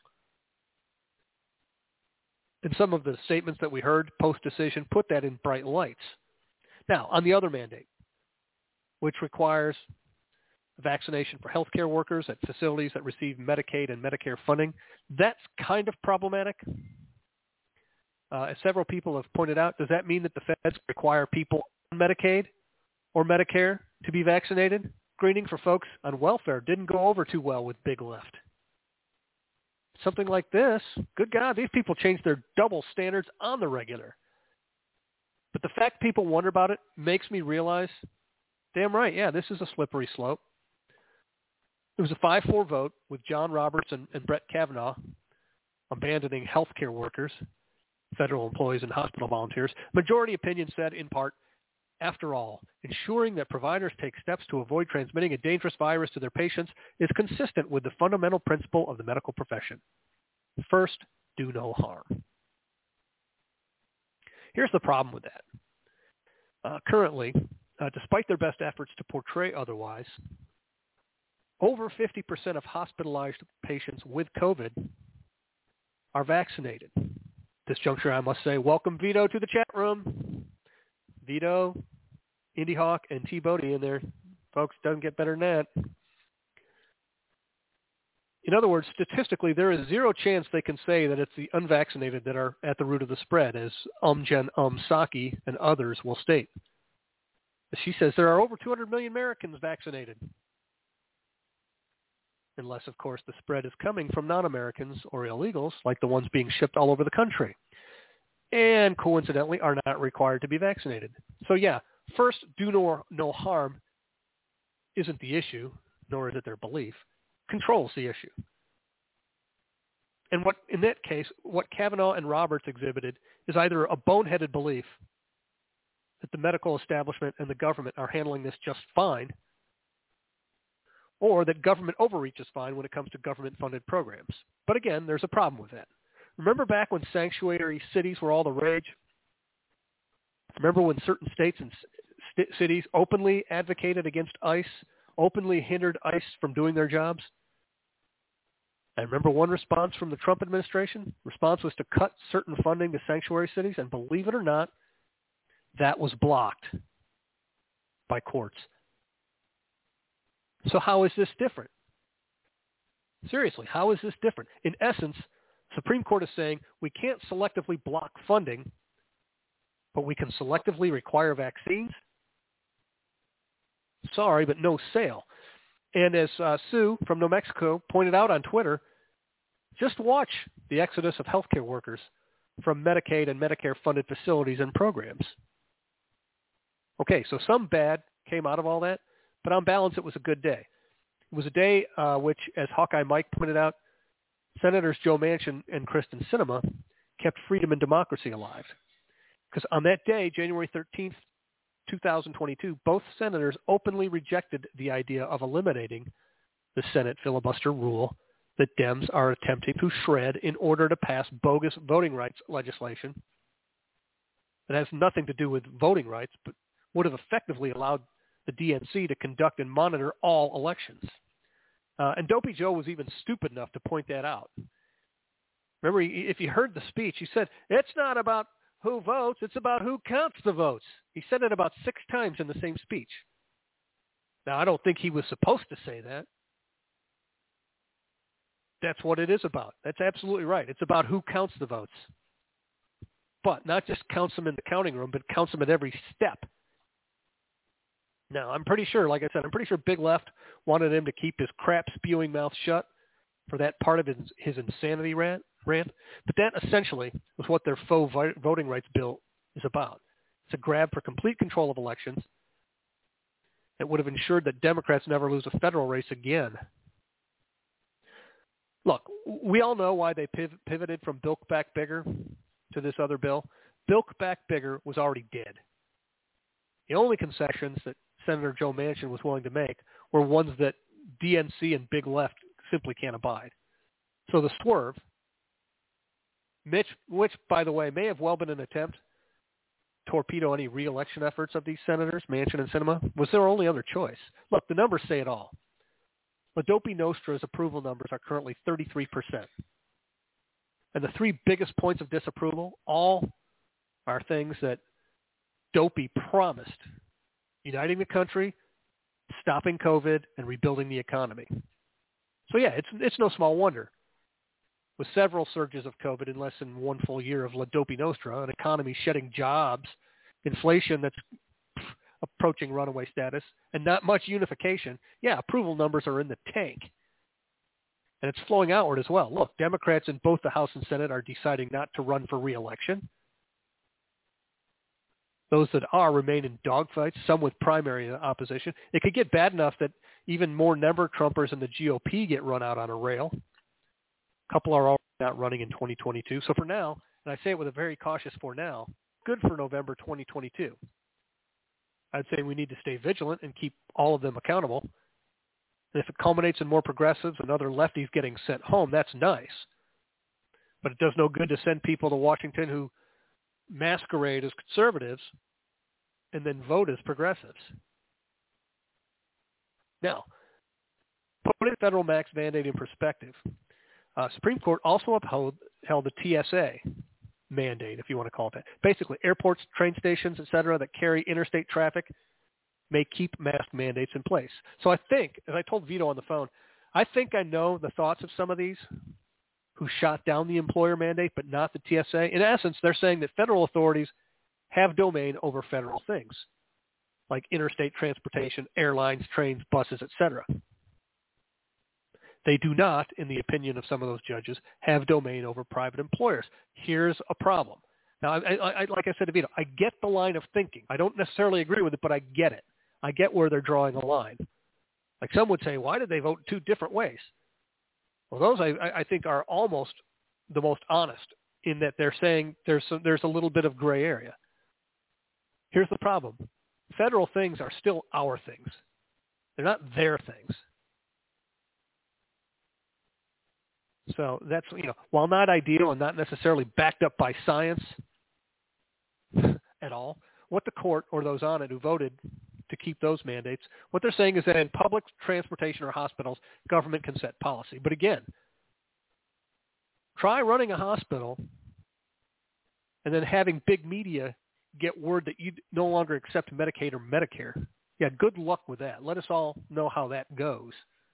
And some of the statements that we heard post-decision put that in bright lights. Now, on the other mandate, which requires vaccination for healthcare workers at facilities that receive Medicaid and Medicare funding, that's kind of problematic. Uh, as several people have pointed out, does that mean that the feds require people on Medicaid or Medicare to be vaccinated? Screening for folks on welfare didn't go over too well with Big Left. Something like this, good God, these people change their double standards on the regular. But the fact people wonder about it makes me realize, damn right, yeah, this is a slippery slope. It was a five four vote with John Roberts and, and Brett Kavanaugh abandoning healthcare workers, federal employees, and hospital volunteers. Majority opinion said, in part, after all, ensuring that providers take steps to avoid transmitting a dangerous virus to their patients is consistent with the fundamental principle of the medical profession. First, do no harm. Here's the problem with that. Uh, currently, uh, despite their best efforts to portray otherwise, over fifty percent of hospitalized patients with COVID are vaccinated. This juncture, I must say, welcome Vito to the chat room. Vito, Indy Hawk, and T-Bodie in there. Folks, doesn't get better than that. In other words, statistically, there is zero chance they can say that it's the unvaccinated that are at the root of the spread, as Umgen Um Psaki and others will state. She says there are over two hundred million Americans vaccinated. Unless, of course, the spread is coming from non-Americans or illegals, like the ones being shipped all over the country, and coincidentally are not required to be vaccinated. So yeah, first, do no, no harm isn't the issue, nor is it their belief. Control's the issue. And what, in that case, what Kavanaugh and Roberts exhibited is either a boneheaded belief that the medical establishment and the government are handling this just fine, or that government overreach is fine when it comes to government-funded programs. But again, there's a problem with that. Remember back when sanctuary cities were all the rage? Remember when certain states and st- cities openly advocated against ICE, openly hindered ICE from doing their jobs? I remember one response from the Trump administration. Response was to cut certain funding to sanctuary cities, and believe it or not, that was blocked by courts. So how is this different? Seriously, how is this different? In essence, Supreme Court is saying we can't selectively block funding, but we can selectively require vaccines? Sorry, but no sale. And as uh, Sue from New Mexico pointed out on Twitter, just watch the exodus of healthcare workers from Medicaid and Medicare-funded facilities and programs. Okay, so some bad came out of all that, but on balance, it was a good day. It was a day uh, which, as Hawkeye Mike pointed out, Senators Joe Manchin and Kristen Sinema kept freedom and democracy alive. Because on that day, January thirteenth, two thousand twenty-two, both senators openly rejected the idea of eliminating the Senate filibuster rule that Dems are attempting to shred in order to pass bogus voting rights legislation that has nothing to do with voting rights, but would have effectively allowed the D N C to conduct and monitor all elections. Uh, and Dopey Joe was even stupid enough to point that out. Remember, he, if you heard the speech, he said, it's not about who votes, it's about who counts the votes. He said it about six times in the same speech. Now, I don't think he was supposed to say that. That's what it is about. That's absolutely right. It's about who counts the votes. But not just counts them in the counting room, but counts them at every step. Now, I'm pretty sure, like I said, I'm pretty sure Big Left wanted him to keep his crap-spewing mouth shut for that part of his, his insanity rant, rant. But that essentially was what their faux vi- voting rights bill is about. It's a grab for complete control of elections that would have ensured that Democrats never lose a federal race again. Look, we all know why they piv- pivoted from Build Back Bigger to this other bill. Build Back Bigger was already dead. The only concessions that Senator Joe Manchin was willing to make were ones that D N C and Big Left simply can't abide. So the swerve, Mitch, which, by the way, may have well been an attempt to torpedo any re-election efforts of these senators, Manchin and Sinema, was their only other choice. Look, the numbers say it all. La Dopey Nostra's approval numbers are currently thirty-three percent. And the three biggest points of disapproval all are things that Dopey promised: uniting the country, stopping COVID, and rebuilding the economy. So yeah, it's it's no small wonder. With several surges of COVID in less than one full year of La Dopey Nostra, an economy shedding jobs, inflation that's approaching runaway status, and not much unification, yeah, approval numbers are in the tank. And it's flowing outward as well. Look, Democrats in both the House and Senate are deciding not to run for re-election. Those that are remain in dogfights, some with primary opposition. It could get bad enough that even more number Trumpers in the G O P get run out on a rail. A couple are already not running in twenty twenty-two. So for now, and I say it with a very cautious for now, good for November twenty twenty-two. I'd say we need to stay vigilant and keep all of them accountable. And if it culminates in more progressives and other lefties getting sent home, that's nice. But it does no good to send people to Washington who masquerade as conservatives and then vote as progressives. Now, putting federal max mandate in perspective, uh, Supreme Court also upheld held the T S A mandate, if you want to call it that. Basically, airports, train stations, et cetera, that carry interstate traffic may keep mask mandates in place. So I think, as I told Vito on the phone, I think I know the thoughts of some of these who shot down the employer mandate, but not the T S A. In essence, they're saying that federal authorities have domain over federal things, like interstate transportation, airlines, trains, buses, et cetera. They do not, in the opinion of some of those judges, have domain over private employers. Here's a problem. Now, I, I, I, like I said to Vito, I get the line of thinking. I don't necessarily agree with it, but I get it. I get where they're drawing a line. Like some would say, why did they vote two different ways? Well, those I, I think are almost the most honest in that they're saying there's some, there's a little bit of gray area. Here's the problem. Federal things are still our things. They're not their things. So that's, you know, while not ideal and not necessarily backed up by science at all, what the court or those on it who voted to keep those mandates, what they're saying is that in public transportation or hospitals, government can set policy. But again, try running a hospital and then having big media get word that you no longer accept Medicaid or Medicare. Yeah, good luck with that. Let us all know how that goes.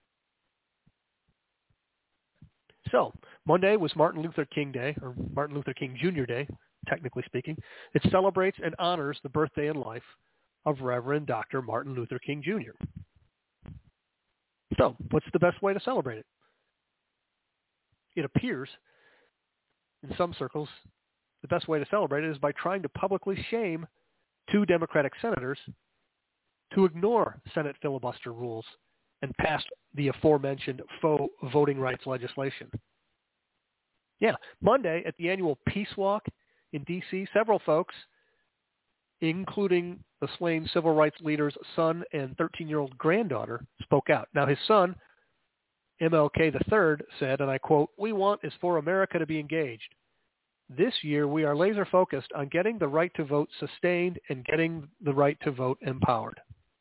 So, Monday was Martin Luther King Day, or Martin Luther King Junior Day, technically speaking. It celebrates and honors the birthday and life of Reverend Doctor Martin Luther King Junior So, what's the best way to celebrate it? It appears, in some circles, the best way to celebrate it is by trying to publicly shame two Democratic senators to ignore Senate filibuster rules and pass the aforementioned faux voting rights legislation. Yeah, Monday at the annual Peace Walk in D C, several folks, including the slain civil rights leader's son and thirteen-year-old granddaughter, spoke out. Now, his son M L K the third said, and I quote, "We want is for America to be engaged. This year, we are laser focused on getting the right to vote sustained and getting the right to vote empowered."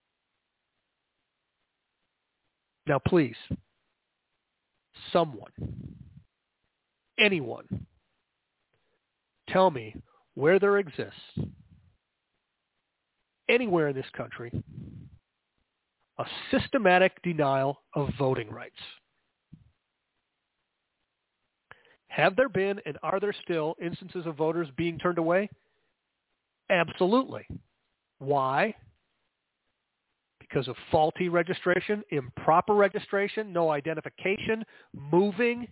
Now, please, someone, anyone, tell me where there exists, anywhere in this country, a systematic denial of voting rights. Have there been and are there still instances of voters being turned away? Absolutely. Why? Because of faulty registration, improper registration, no identification, moving,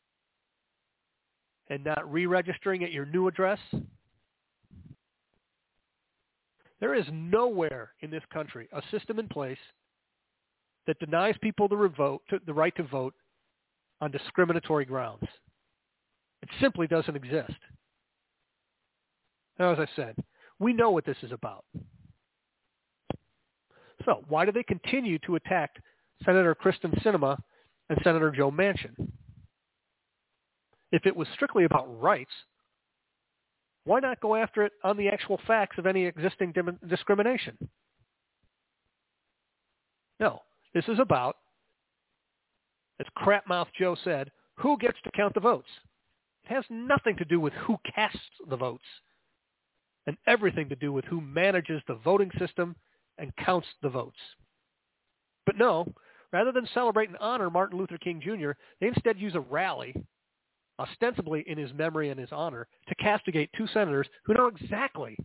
and not re-registering at your new address. There is nowhere in this country a system in place that denies people the, revote, the right to vote on discriminatory grounds. It simply doesn't exist. Now, as I said, we know what this is about. So why do they continue to attack Senator Kyrsten Sinema and Senator Joe Manchin? If it was strictly about rights, why not go after it on the actual facts of any existing dim- discrimination? No, this is about, as Crapmouth Joe said, who gets to count the votes. It has nothing to do with who casts the votes and everything to do with who manages the voting system and counts the votes. But no, rather than celebrate and honor Martin Luther King Junior, they instead use a rally, ostensibly in his memory and his honor, to castigate two senators who know exactly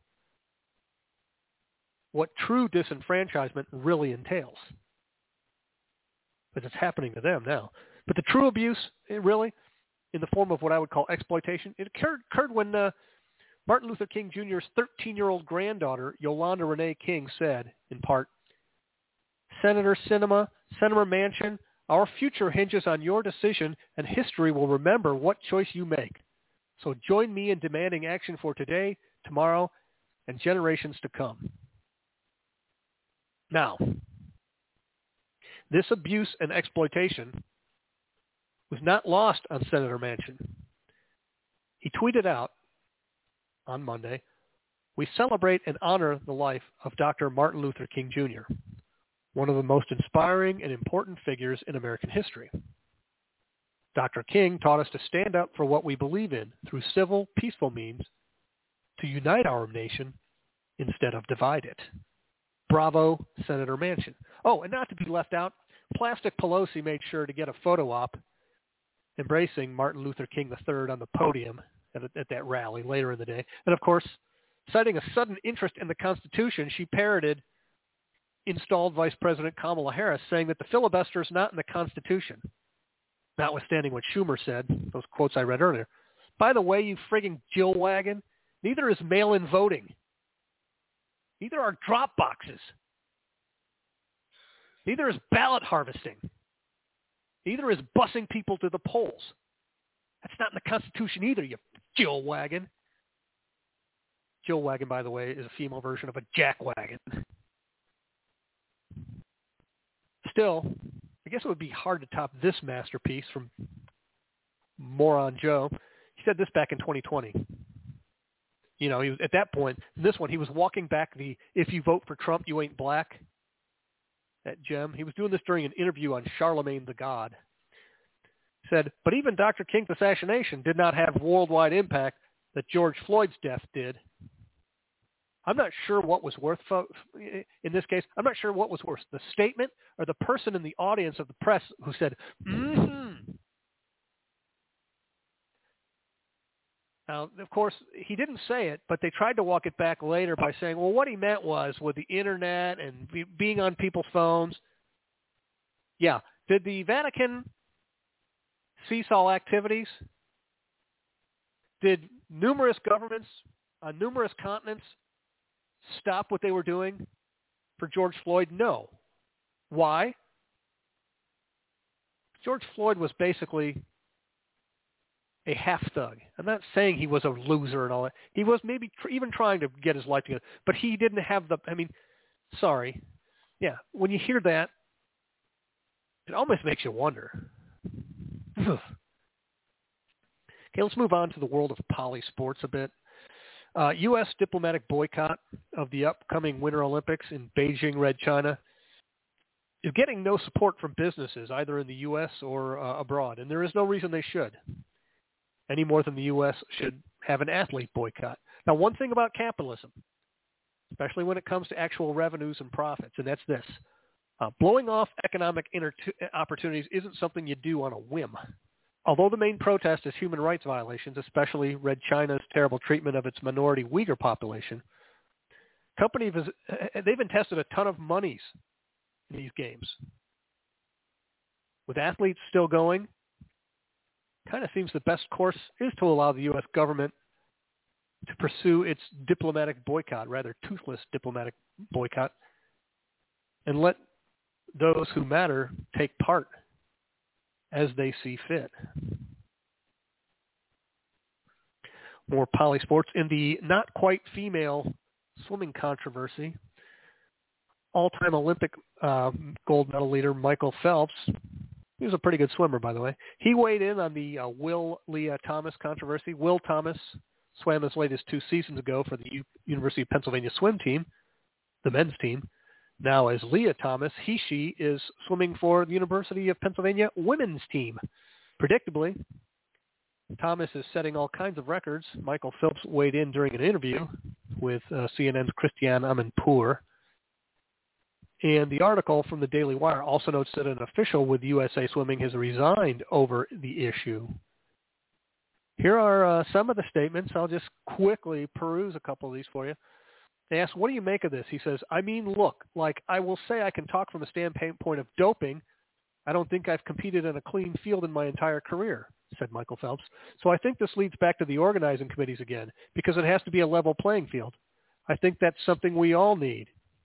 what true disenfranchisement really entails. But it's happening to them now. But the true abuse, it really, in the form of what I would call exploitation, it occurred, occurred when uh, Martin Luther King Junior's thirteen-year-old granddaughter, Yolanda Renee King, said, in part, "Senator Sinema, Senator Manchin, our future hinges on your decision, and history will remember what choice you make. So join me in demanding action for today, tomorrow, and generations to come." Now, this abuse and exploitation was not lost on Senator Manchin. He tweeted out on Monday, "We celebrate and honor the life of Doctor Martin Luther King Junior, one of the most inspiring and important figures in American history. Doctor King taught us to stand up for what we believe in through civil, peaceful means, to unite our nation instead of divide it. Bravo, Senator Manchin." Oh, and not to be left out, Plastic Pelosi made sure to get a photo op embracing Martin Luther King the third on the podium at, at that rally later in the day. And of course, citing a sudden interest in the Constitution, she parroted installed Vice President Kamala Harris, saying that the filibuster is not in the Constitution, notwithstanding what Schumer said, those quotes I read earlier. By the way, you frigging Jill wagon, neither is mail-in voting. Neither are drop boxes. Neither is ballot harvesting. Neither is busing people to the polls. That's not in the Constitution either, you Jill wagon. Jill wagon, by the way, is a female version of a jack wagon. Still, I guess it would be hard to top this masterpiece from Moron Joe. He said this back in twenty twenty. You know, he was, at that point, this one, he was walking back the "if you vote for Trump, you ain't black" at Gem. He was doing this during an interview on Charlemagne the God. He said, "But even Doctor King's assassination did not have worldwide impact that George Floyd's death did. I'm not sure what was worth, in this case, I'm not sure what was worse, the statement or the person in the audience of the press who said, mm-hmm." Now, of course, he didn't say it, but they tried to walk it back later by saying, well, what he meant was with the internet and be, being on people's phones. Yeah. Did the Vatican cease all activities? Did numerous governments on numerous continents stop what they were doing for George Floyd? No. Why? George Floyd was basically a half thug. I'm not saying he was a loser and all that. He was maybe tr- even trying to get his life together, but he didn't have the, I mean, sorry. Yeah, when you hear that, it almost makes you wonder. Okay, let's move on to the world of poly sports a bit. Uh, U S diplomatic boycott of the upcoming Winter Olympics in Beijing, Red China, is getting no support from businesses either in the U S or uh, abroad, and there is no reason they should, any more than the U S should have an athlete boycott. Now, one thing about capitalism, especially when it comes to actual revenues and profits, and that's this. Uh, blowing off economic inter- opportunities isn't something you do on a whim. Although the main protest is human rights violations, especially Red China's terrible treatment of its minority Uyghur population, companies, they've invested a ton of monies in these games. With athletes still going, kind of seems the best course is to allow the U S government to pursue its diplomatic boycott, rather toothless diplomatic boycott, and let those who matter take part as they see fit. More poly sports. In the not quite female swimming controversy, all-time Olympic uh, gold medal leader Michael Phelps, he was a pretty good swimmer, by the way, he weighed in on the uh, Will Leah Thomas controversy. Will Thomas swam as late as two seasons ago for the U- University of Pennsylvania swim team, the men's team. Now, as Leah Thomas, he, she is swimming for the University of Pennsylvania women's team. Predictably, Thomas is setting all kinds of records. Michael Phelps weighed in during an interview with uh, C N N's Christiane Amanpour. And the article from the Daily Wire also notes that an official with U S A Swimming has resigned over the issue. Here are uh, some of the statements. I'll just quickly peruse a couple of these for you. They asked, what do you make of this? He says, I mean, look, like I will say I can talk from a standpoint of doping. I don't think I've competed in a clean field in my entire career, said Michael Phelps. So I think this leads back to the organizing committees again, because it has to be a level playing field. I think that's something we all need.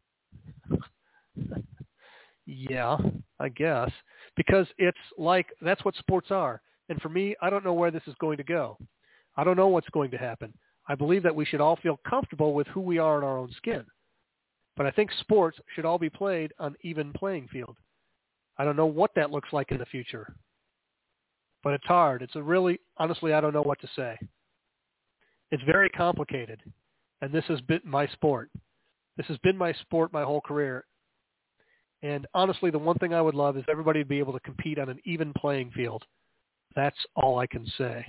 Yeah, I guess. Because it's like, that's what sports are. And for me, I don't know where this is going to go. I don't know what's going to happen. I believe that we should all feel comfortable with who we are in our own skin. But I think sports should all be played on even playing field. I don't know what that looks like in the future. But it's hard. It's a really, honestly, I don't know what to say. It's very complicated. And this has been my sport. This has been my sport my whole career. And honestly, the one thing I would love is everybody to be able to compete on an even playing field. That's all I can say.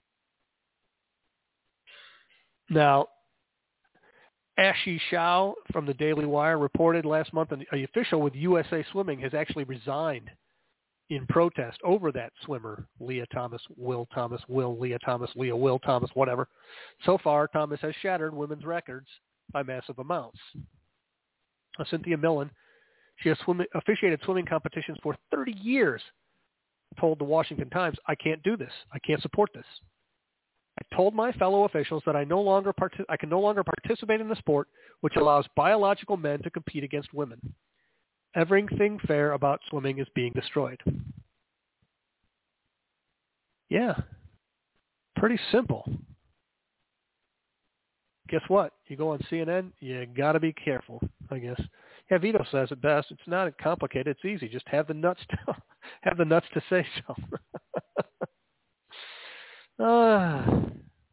Now, Ashi Shao from the Daily Wire reported last month an official with U S A Swimming has actually resigned in protest over that swimmer, Leah Thomas, Will Thomas, Will, Leah Thomas, Leah, Will Thomas, whatever. So far, Thomas has shattered women's records by massive amounts. Uh, Cynthia Millen, she has swim, officiated swimming competitions for thirty years, told the Washington Times, I can't do this. I can't support this. I told my fellow officials that I no longer part- I can no longer participate in a sport which allows biological men to compete against women. Everything fair about swimming is being destroyed. Yeah, pretty simple. Guess what? You go on C N N, you got to be careful, I guess. Yeah, Vito says it best. It's not complicated. It's easy. Just have the nuts to, have the nuts to say so. uh,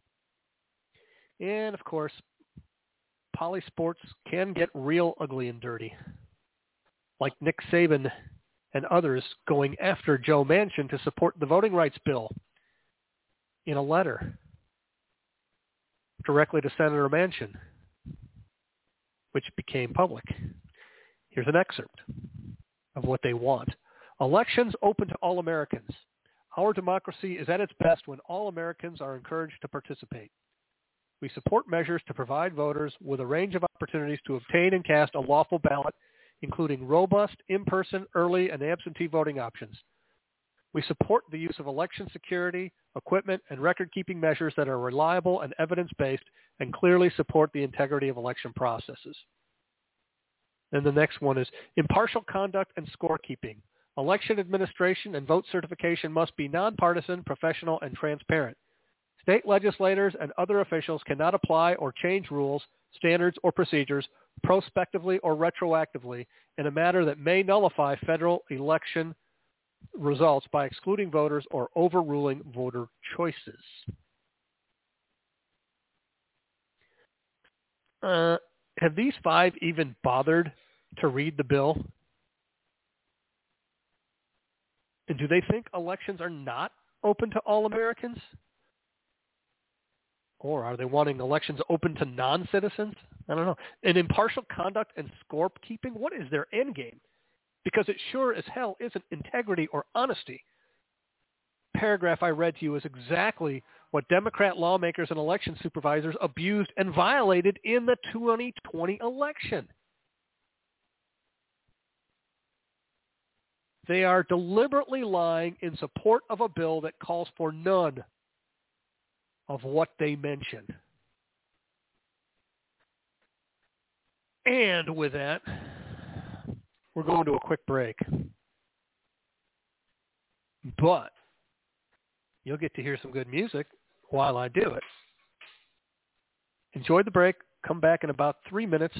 and, of course, poly sports can get real ugly and dirty. Like Nick Saban and others going after Joe Manchin to support the voting rights bill in a letter directly to Senator Manchin, which became public. Here's an excerpt of what they want. Elections open to all Americans. Our democracy is at its best when all Americans are encouraged to participate. We support measures to provide voters with a range of opportunities to obtain and cast a lawful ballot, including robust, in-person, early, and absentee voting options. We support the use of election security, equipment, and record-keeping measures that are reliable and evidence-based and clearly support the integrity of election processes. And the next one is impartial conduct and scorekeeping. Election administration and vote certification must be nonpartisan, professional, and transparent. State legislators and other officials cannot apply or change rules, standards, or procedures prospectively or retroactively in a manner that may nullify federal election results by excluding voters or overruling voter choices. Uh, have these five even bothered to read the bill? And do they think elections are not open to all Americans? Or are they wanting elections open to non-citizens? I don't know. And impartial conduct and scorekeeping, what is their end game? Because it sure as hell isn't integrity or honesty. Paragraph I read to you is exactly what Democrat lawmakers and election supervisors abused and violated in the twenty twenty election. They are deliberately lying in support of a bill that calls for none of what they mentioned. And with that, we're going to a quick break. But you'll get to hear some good music while I do it. Enjoy the break. Come back in about three minutes,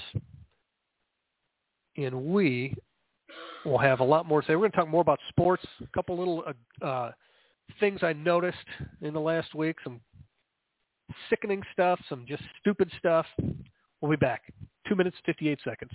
and we will have a lot more to say. We're going to talk more about sports, a couple little uh, uh, things I noticed in the last week, some sickening stuff, some just stupid stuff. We'll be back. Two minutes, fifty-eight seconds.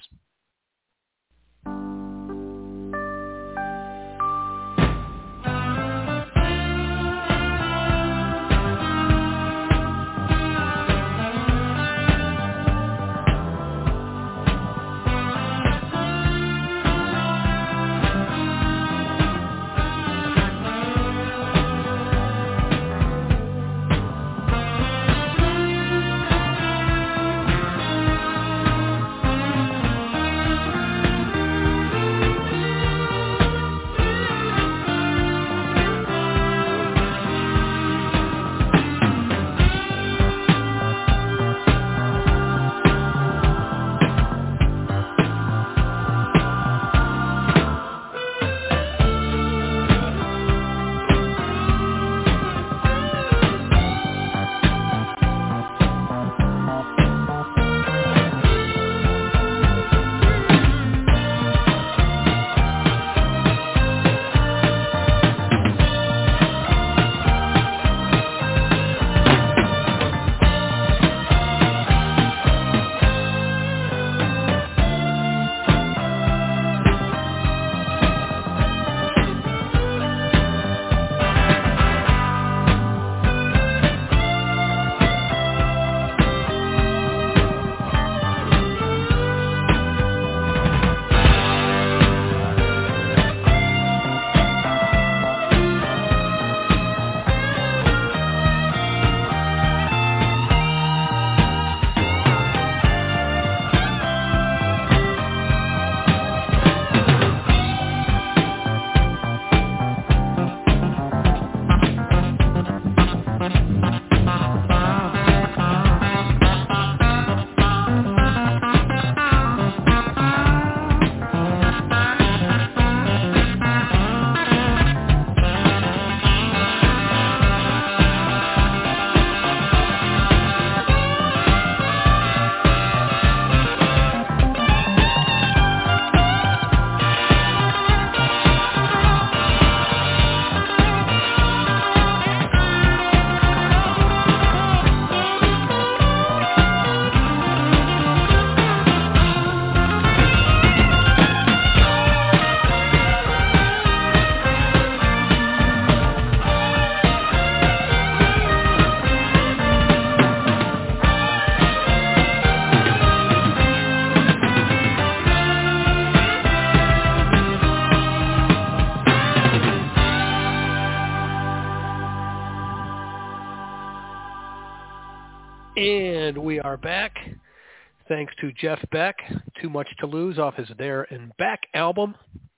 And we are back. Thanks to Jeff Beck, Too Much to Lose off his There and Back album.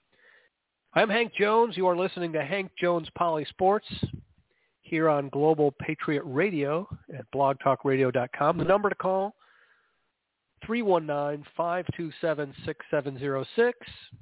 I'm Hank Jones. You are listening to Hank Jones Poly Sports here on Global Patriot Radio at blog talk radio dot com. The number to call, three one nine, five two seven, six seven zero six.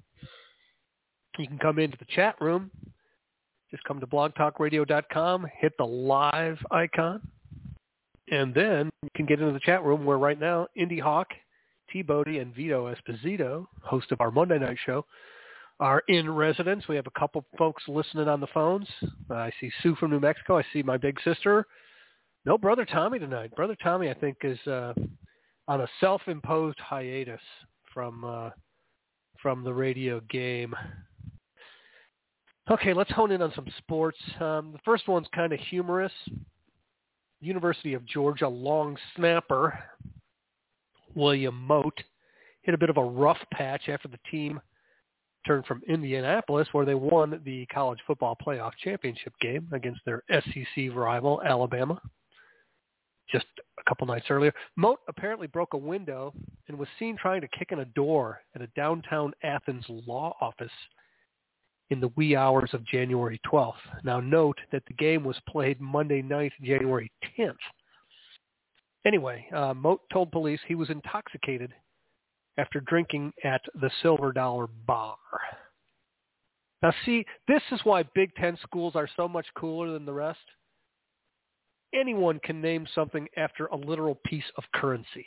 You can come into the chat room. Just come to blog talk radio dot com, hit the live icon, and then you can get into the chat room where right now Indy Hawk, T. Bodie, and Vito Esposito, host of our Monday night show, are in residence. We have a couple folks listening on the phones. Uh, I see Sue from New Mexico. I see my big sister. No Brother Tommy tonight. Brother Tommy, I think, is uh, on a self-imposed hiatus from uh, from the radio game. Okay, let's hone in on some sports. Um, the first one's kind of humorous. University of Georgia long snapper William Mote hit a bit of a rough patch after the team turned from Indianapolis, where they won the college football playoff championship game against their S E C rival, Alabama, just a couple nights earlier. Mote apparently broke a window and was seen trying to kick in a door at a downtown Athens law office in the wee hours of January twelfth. Now note that the game was played Monday night, January tenth. Anyway, uh, Mote told police he was intoxicated after drinking at the Silver Dollar Bar. Now see, this is why Big Ten schools are so much cooler than the rest. Anyone can name something after a literal piece of currency.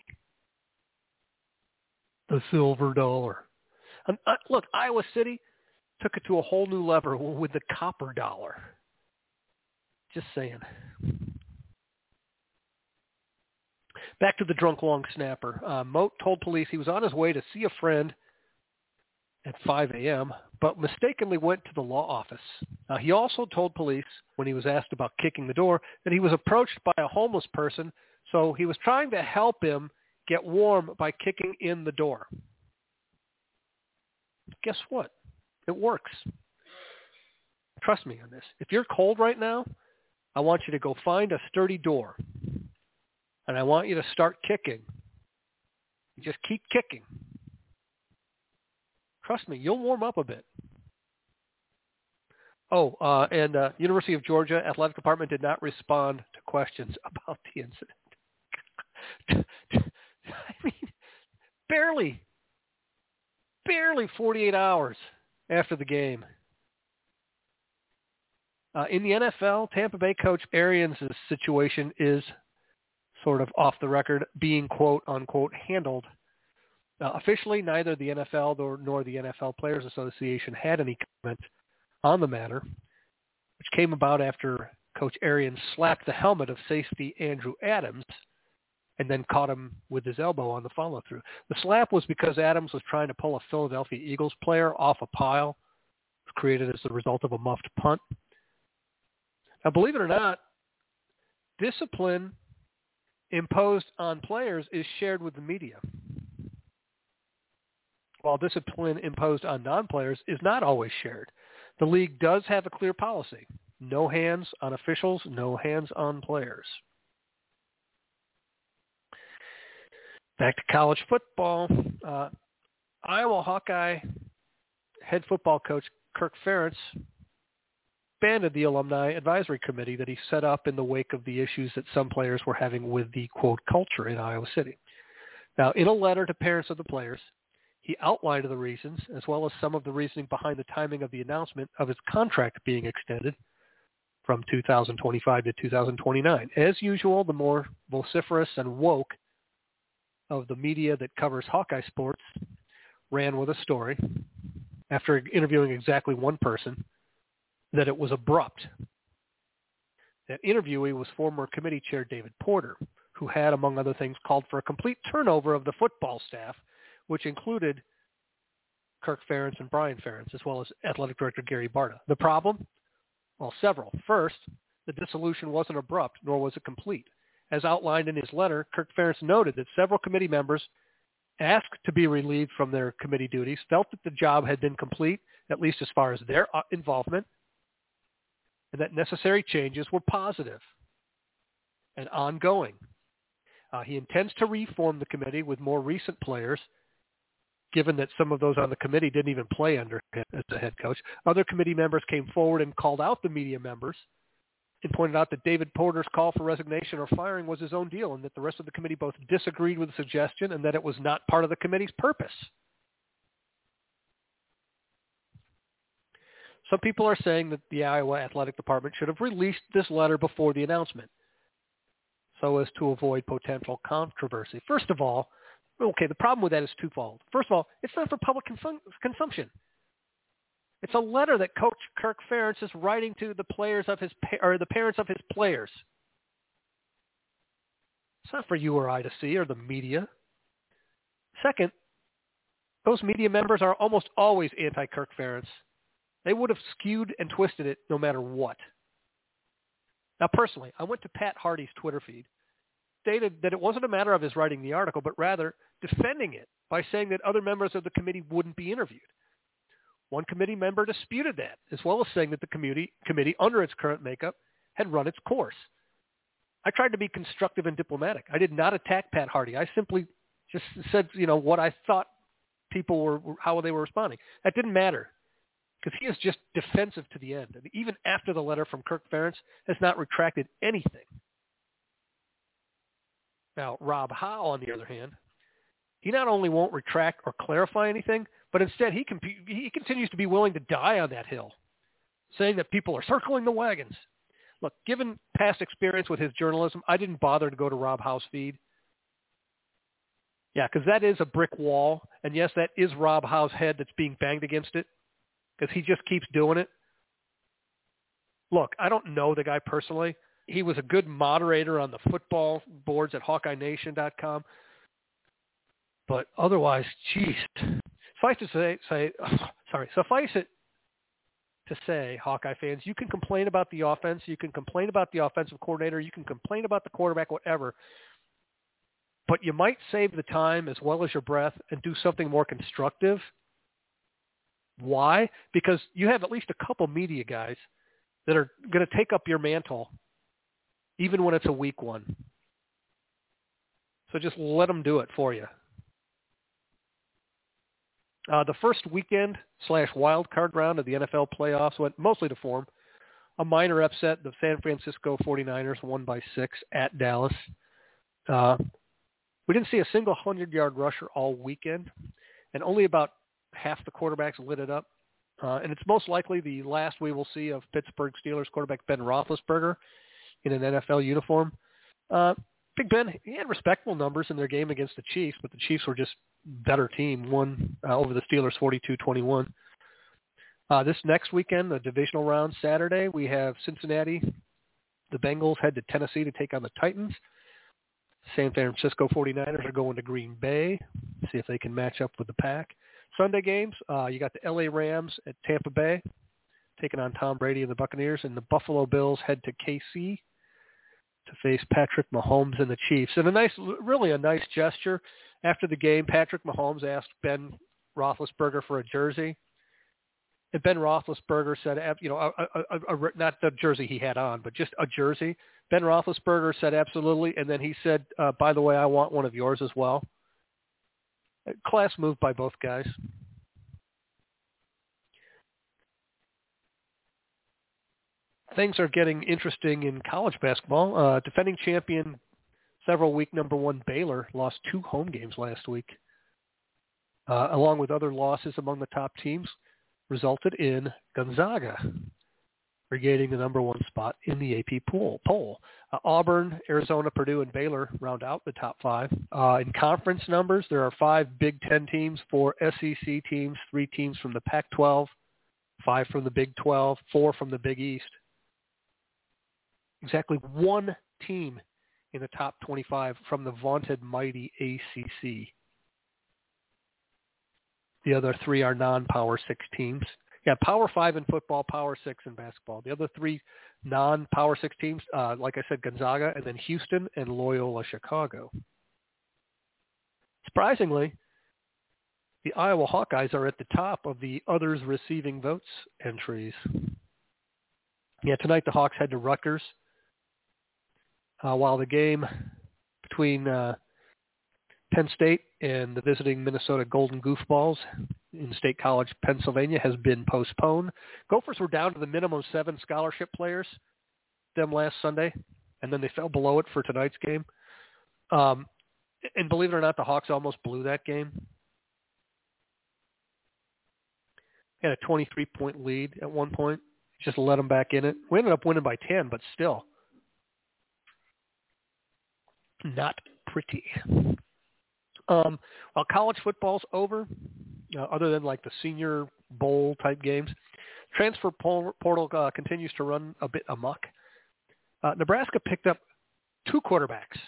The Silver Dollar. And, uh, look, Iowa City took it to a whole new level with the Copper Dollar. Just saying. Back to the drunk long snapper. Uh, Mote told police he was on his way to see a friend at five a.m., but mistakenly went to the law office. Uh, he also told police, when he was asked about kicking the door, that he was approached by a homeless person, so he was trying to help him get warm by kicking in the door. Guess what? It works. Trust me on this. If you're cold right now, I want you to go find a sturdy door. And I want you to start kicking. Just keep kicking. Trust me, you'll warm up a bit. Oh, uh, and uh, University of Georgia Athletic Department did not respond to questions about the incident. I mean, barely, barely forty-eight hours after the game. Uh, in the N F L, Tampa Bay coach Arians' situation is sort of off the record, being quote unquote handled. Uh, officially, neither the N F L nor, nor the N F L Players Association had any comment on the matter, which came about after Coach Arians slapped the helmet of safety Andrew Adams and then caught him with his elbow on the follow-through. The slap was because Adams was trying to pull a Philadelphia Eagles player off a pile created as the result of a muffed punt. Now, believe it or not, discipline imposed on players is shared with the media, while discipline imposed on non-players is not always shared. The league does have a clear policy. No hands on officials, no hands on players. Back to college football. Uh, Iowa Hawkeye head football coach Kirk Ferentz expanded the alumni advisory committee that he set up in the wake of the issues that some players were having with the, quote, culture in Iowa City. Now, in a letter to parents of the players, he outlined the reasons, as well as some of the reasoning behind the timing of the announcement of his contract being extended from two thousand twenty-five to two thousand twenty-nine. As usual, the more vociferous and woke of the media that covers Hawkeye sports ran with a story, after interviewing exactly one person, that it was abrupt. That interviewee was former committee chair David Porter, who had, among other things, called for a complete turnover of the football staff, which included Kirk Ferentz and Brian Ferentz, as well as athletic director Gary Barta. The problem? Well, several. First, the dissolution wasn't abrupt, nor was it complete. As outlined in his letter, Kirk Ferentz noted that several committee members asked to be relieved from their committee duties, felt that the job had been complete, at least as far as their involvement, and that necessary changes were positive and ongoing. Uh, he intends to reform the committee with more recent players, given that some of those on the committee didn't even play under him as the head coach. Other committee members came forward and called out the media members and pointed out that David Porter's call for resignation or firing was his own deal, and that the rest of the committee both disagreed with the suggestion and that it was not part of the committee's purpose. Some people are saying that the Iowa Athletic Department should have released this letter before the announcement so as to avoid potential controversy. First of all, okay, the problem with that is twofold. First of all, it's not for public consum- consumption. It's a letter that Coach Kirk Ferentz is writing to the players of his or the parents of his players. It's not for you or I to see or the media. Second, those media members are almost always anti-Kirk Ferentz. They would have skewed and twisted it no matter what. Now, personally, I went to Pat Hardy's Twitter feed, stated that it wasn't a matter of his writing the article, but rather defending it by saying that other members of the committee wouldn't be interviewed. One committee member disputed that, as well as saying that the committee, committee under its current makeup, had run its course. I tried to be constructive and diplomatic. I did not attack Pat Hardy. I simply just said, you know, what I thought people were, how they were responding. That didn't matter because he is just defensive to the end. And even after the letter from Kirk Ferentz has not retracted anything. Now, Rob Howe, on the other hand, he not only won't retract or clarify anything, but instead he, comp- he continues to be willing to die on that hill, saying that people are circling the wagons. Look, given past experience with his journalism, I didn't bother to go to Rob Howe's feed. Yeah, because that is a brick wall. And yes, that is Rob Howe's head that's being banged against it because he just keeps doing it. Look, I don't know the guy personally. He was a good moderator on the football boards at Hawkeye Nation dot com. But otherwise, geez, suffice to say, say sorry, suffice it to say, Hawkeye fans, you can complain about the offense, you can complain about the offensive coordinator, you can complain about the quarterback, whatever, but you might save the time as well as your breath and do something more constructive. Why? Because you have at least a couple media guys that are going to take up your mantle, even when it's a weak one. So just let them do it for you. Uh, the first weekend slash wild card round of the N F L playoffs went mostly to form. A minor upset, the San Francisco forty-niners won by six at Dallas. Uh, we didn't see a single hundred-yard rusher all weekend, and only about half the quarterbacks lit it up. Uh, and it's most likely the last we will see of Pittsburgh Steelers quarterback Ben Roethlisberger in an N F L uniform. Uh, Big Ben, he had respectable numbers in their game against the Chiefs, but the Chiefs were just better team, won uh, over the Steelers forty-two twenty-one. Uh, this next weekend, the divisional round Saturday, we have Cincinnati. The Bengals head to Tennessee to take on the Titans. San Francisco forty-niners are going to Green Bay, see if they can match up with the Pack. Sunday games, uh, you got the L A Rams at Tampa Bay, taking on Tom Brady and the Buccaneers, and the Buffalo Bills head to K C to face Patrick Mahomes and the Chiefs. And a nice, really a nice gesture. After the game, Patrick Mahomes asked Ben Roethlisberger for a jersey. And Ben Roethlisberger said, you know, a, a, a, a, not the jersey he had on, but just a jersey. Ben Roethlisberger said absolutely. And then he said, uh, by the way, I want one of yours as well. A class move by both guys. Things are getting interesting in college basketball. Uh, defending champion, several week number one Baylor lost two home games last week, uh, along with other losses among the top teams, resulted in Gonzaga regaining the number one spot in the A P poll. poll. Uh, Auburn, Arizona, Purdue, and Baylor round out the top five. Uh, in conference numbers, there are five Big Ten teams, four S E C teams, three teams from the Pac twelve, five from the Big twelve, four from the Big East. Exactly one team in the top twenty-five from the vaunted mighty A C C. The other three are non-Power Six teams. Yeah, Power Five in football, Power Six in basketball. The other three non-Power Six teams, uh, like I said, Gonzaga, and then Houston and Loyola Chicago. Surprisingly, the Iowa Hawkeyes are at the top of the others receiving votes entries. Yeah, tonight the Hawks head to Rutgers. Uh, while the game between uh, Penn State and the visiting Minnesota Golden Goofballs in State College, Pennsylvania, has been postponed. Gophers were down to the minimum seven scholarship players them last Sunday, and then they fell below it for tonight's game. Um, and believe it or not, the Hawks almost blew that game. Had a twenty-three point lead at one point. Just let them back in it. We ended up winning by ten, but still. Not pretty. Um, while college football's over, uh, other than like the senior Bowl type games. Transfer portal uh, continues to run a bit amok. Uh, Nebraska picked up two quarterbacks.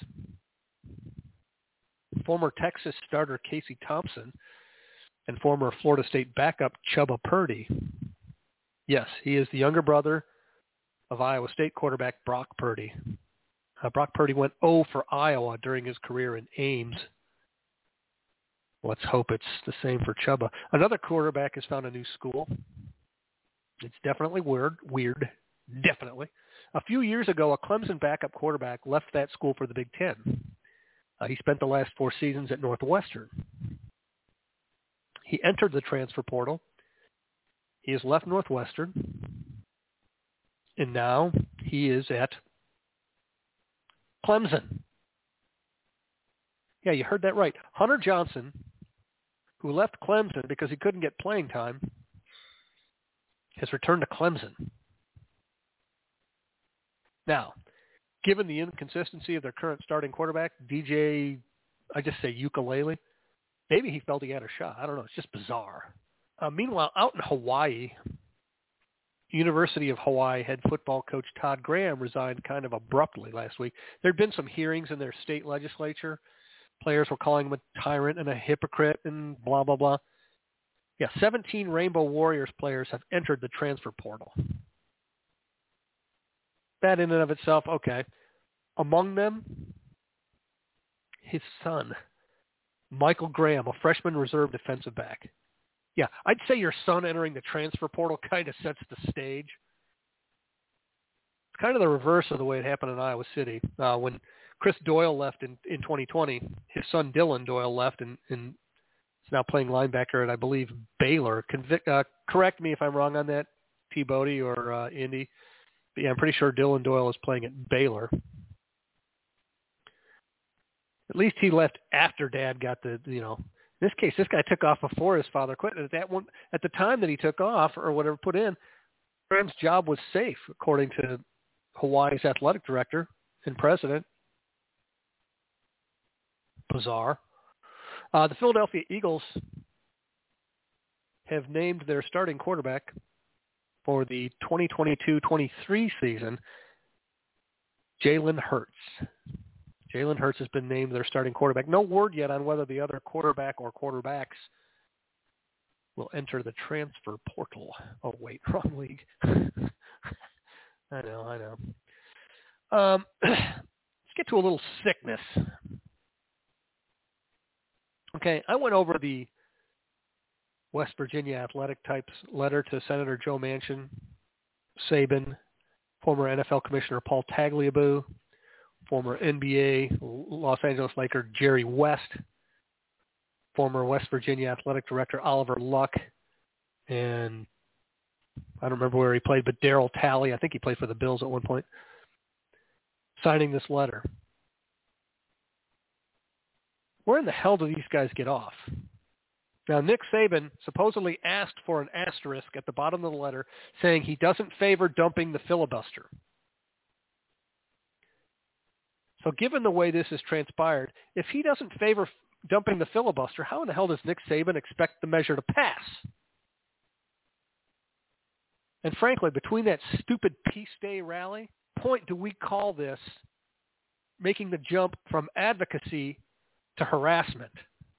Former Texas starter Casey Thompson and former Florida State backup Chubba Purdy. Yes, he is the younger brother of Iowa State quarterback Brock Purdy. Uh, Brock Purdy went oh for Iowa during his career in Ames. Let's hope it's the same for Chubba. Another quarterback has found a new school. It's definitely weird. Weird. Definitely. A few years ago, a Clemson backup quarterback left that school for the Big Ten. Uh, he spent the last four seasons at Northwestern. He entered the transfer portal. He has left Northwestern. And now he is at Clemson. Yeah, you heard that right. Hunter Johnson, who left Clemson because he couldn't get playing time, has returned to Clemson. Now, given the inconsistency of their current starting quarterback, D J, I just say ukulele, maybe he felt he had a shot. I don't know. It's just bizarre. Uh, meanwhile, out in Hawaii, University of Hawaii head football coach Todd Graham resigned kind of abruptly last week. There had been some hearings in their state legislature. Players were calling him a tyrant and a hypocrite and blah, blah, blah. Yeah, seventeen Rainbow Warriors players have entered the transfer portal. That in and of itself, okay. Among them, his son, Michael Graham, a freshman reserve defensive back. Yeah, I'd say your son entering the transfer portal kind of sets the stage. It's kind of the reverse of the way it happened in Iowa City. Uh, when Chris Doyle left in, in twenty twenty, his son Dylan Doyle left and, and is now playing linebacker at, I believe, Baylor. Convic- uh, correct me if I'm wrong on that, T. Bodie or uh, Indy. But yeah, I'm pretty sure Dylan Doyle is playing at Baylor. At least he left after Dad got the, you know, in this case, this guy took off before his father quit. And at that one, at the time that he took off or whatever put in, Graham's job was safe, according to Hawaii's athletic director and president. Bizarre. Uh, the Philadelphia Eagles have named their starting quarterback for the twenty twenty-two twenty-three season, Jalen Hurts. Jalen Hurts has been named their starting quarterback. No word yet on whether the other quarterback or quarterbacks will enter the transfer portal. Oh, wait, wrong league. I know, I know. Um, let's get to a little sickness. Okay, I went over the West Virginia athletic types letter to Senator Joe Manchin, Saban, former N F L Commissioner Paul Tagliabue, former N B A Los Angeles Laker Jerry West, former West Virginia Athletic Director Oliver Luck, and I don't remember where he played, but Darryl Talley, I think he played for the Bills at one point, signing this letter. Where in the hell do these guys get off? Now, Nick Saban supposedly asked for an asterisk at the bottom of the letter saying he doesn't favor dumping the filibuster. So given the way this has transpired, if he doesn't favor dumping the filibuster, how in the hell does Nick Saban expect the measure to pass? And frankly, between that stupid Peace Day rally, point do we call this making the jump from advocacy to harassment?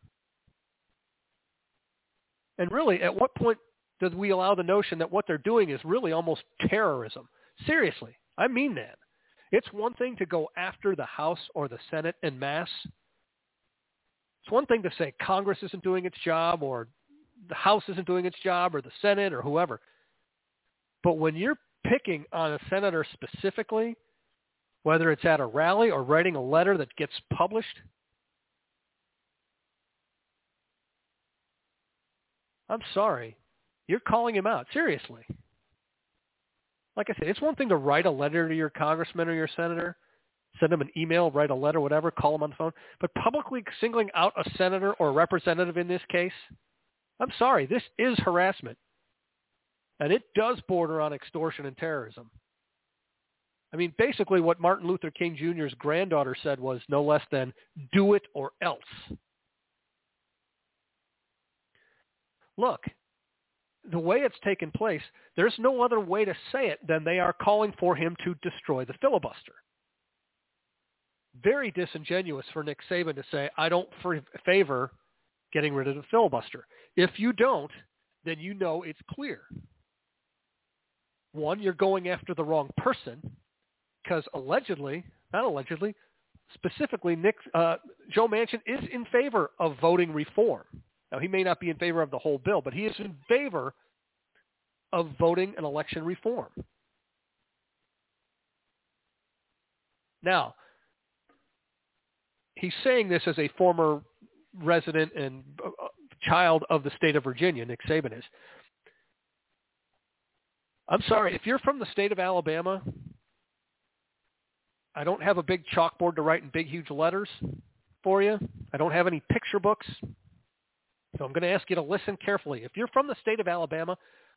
And really, at what point do we allow the notion that what they're doing is really almost terrorism? Seriously, I mean that. It's one thing to go after the House or the Senate en masse. It's one thing to say Congress isn't doing its job or the House isn't doing its job or the Senate or whoever. But when you're picking on a senator specifically, whether it's at a rally or writing a letter that gets published, I'm sorry, you're calling him out. Seriously. Like I said, it's one thing to write a letter to your congressman or your senator, send them an email, write a letter, whatever, call them on the phone. But publicly singling out a senator or a representative in this case, I'm sorry, this is harassment. And it does border on extortion and terrorism. I mean, basically what Martin Luther King Junior's granddaughter said was no less than, do it or else. Look, the way it's taken place, there's no other way to say it than they are calling for him to destroy the filibuster. Very disingenuous for Nick Saban to say, I don't f- favor getting rid of the filibuster. If you don't, then you know it's clear. One, you're going after the wrong person because allegedly, not allegedly, specifically, Nick uh, Joe Manchin is in favor of voting reform. Now, he may not be in favor of the whole bill, but he is in favor of voting an election reform. Now, he's saying this as a former resident and uh, child of the state of Virginia, Nick Saban is. I'm sorry, if you're from the state of Alabama, I don't have a big chalkboard to write in big, huge letters for you. I don't have any picture books. So I'm going to ask you to listen carefully. If you're from the state of Alabama,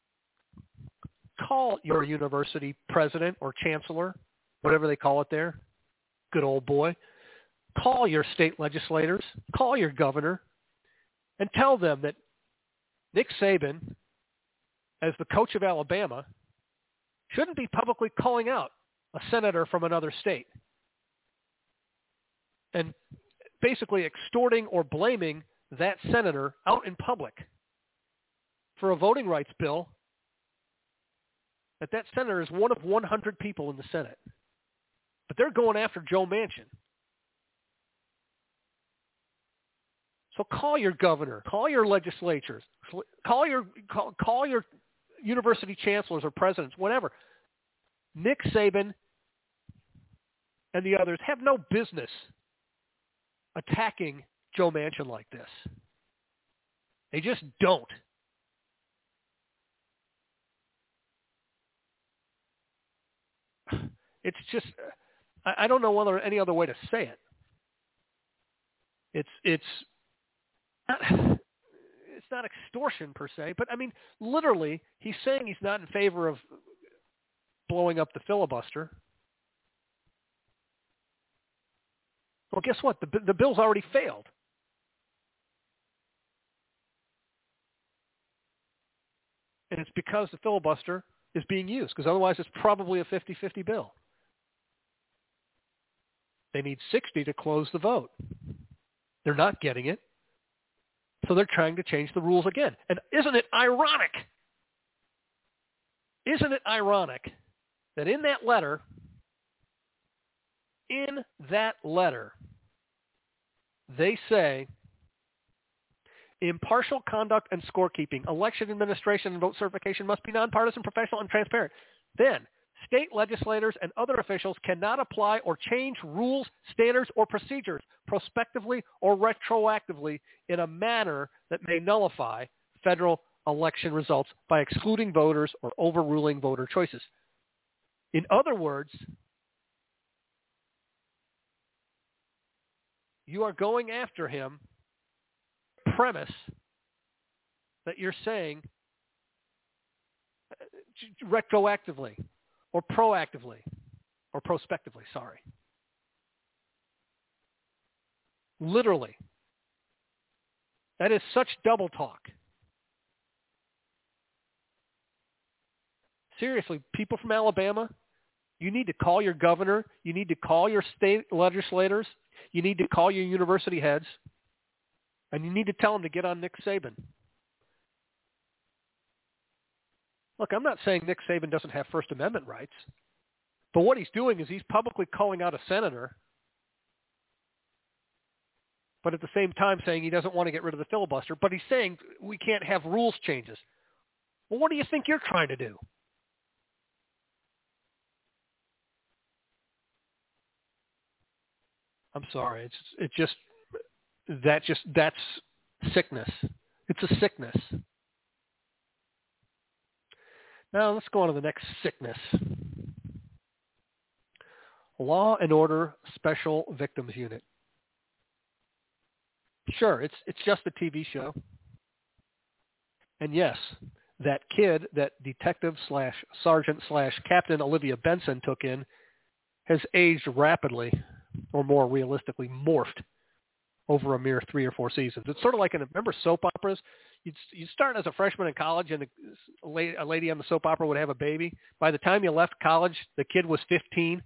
call your university president or chancellor, whatever they call it there, good old boy. Call your state legislators, call your governor, and tell them that Nick Saban, as the coach of Alabama, shouldn't be publicly calling out a senator from another state and basically extorting or blaming that senator out in public for a voting rights bill that that senator is one of one hundred people in the Senate. But they're going after Joe Manchin. So call your governor, call your legislatures, call your call, call your university chancellors or presidents, whatever. Nick Saban and the others have no business attacking Joe Manchin like this. They just don't. It's just, I don't know whether any other way to say it. It's it's not, it's not extortion per se, but I mean, literally, he's saying he's not in favor of blowing up the filibuster. Well, guess what? The the bill's already failed. And it's because the filibuster is being used, because otherwise it's probably a fifty-fifty bill. They need sixty to close the vote. They're not getting it. So they're trying to change the rules again. And isn't it ironic? Isn't it ironic that in that letter, in that letter, they say impartial conduct and scorekeeping, election administration and vote certification must be nonpartisan, professional, and transparent. Then, state legislators and other officials cannot apply or change rules, standards, or procedures prospectively or retroactively in a manner that may nullify federal election results by excluding voters or overruling voter choices. In other words, you are going after him premise that you're saying retroactively or proactively or prospectively, sorry. Literally. That is such double talk. Seriously, people from Alabama, you need to call your governor, you need to call your state legislators, you need to call your university heads, and you need to tell them to get on Nick Saban. Look, I'm not saying Nick Saban doesn't have First Amendment rights, but what he's doing is he's publicly calling out a senator, but at the same time saying he doesn't want to get rid of the filibuster, but he's saying we can't have rules changes. Well, what do you think you're trying to do? I'm sorry. It's it just that just that's sickness. It's a sickness. Now let's go on to the next sickness. Law and Order Special Victims Unit. Sure, it's it's just a T V show. And yes, that kid, that detective slash sergeant slash Captain Olivia Benson took in has aged rapidly, or more realistically, morphed over a mere three or four seasons. It's sort of like, in, remember soap operas? you'd, you'd start as a freshman in college, and a, a lady a lady on the soap opera would have a baby. By the time you left college, the kid was fifteen.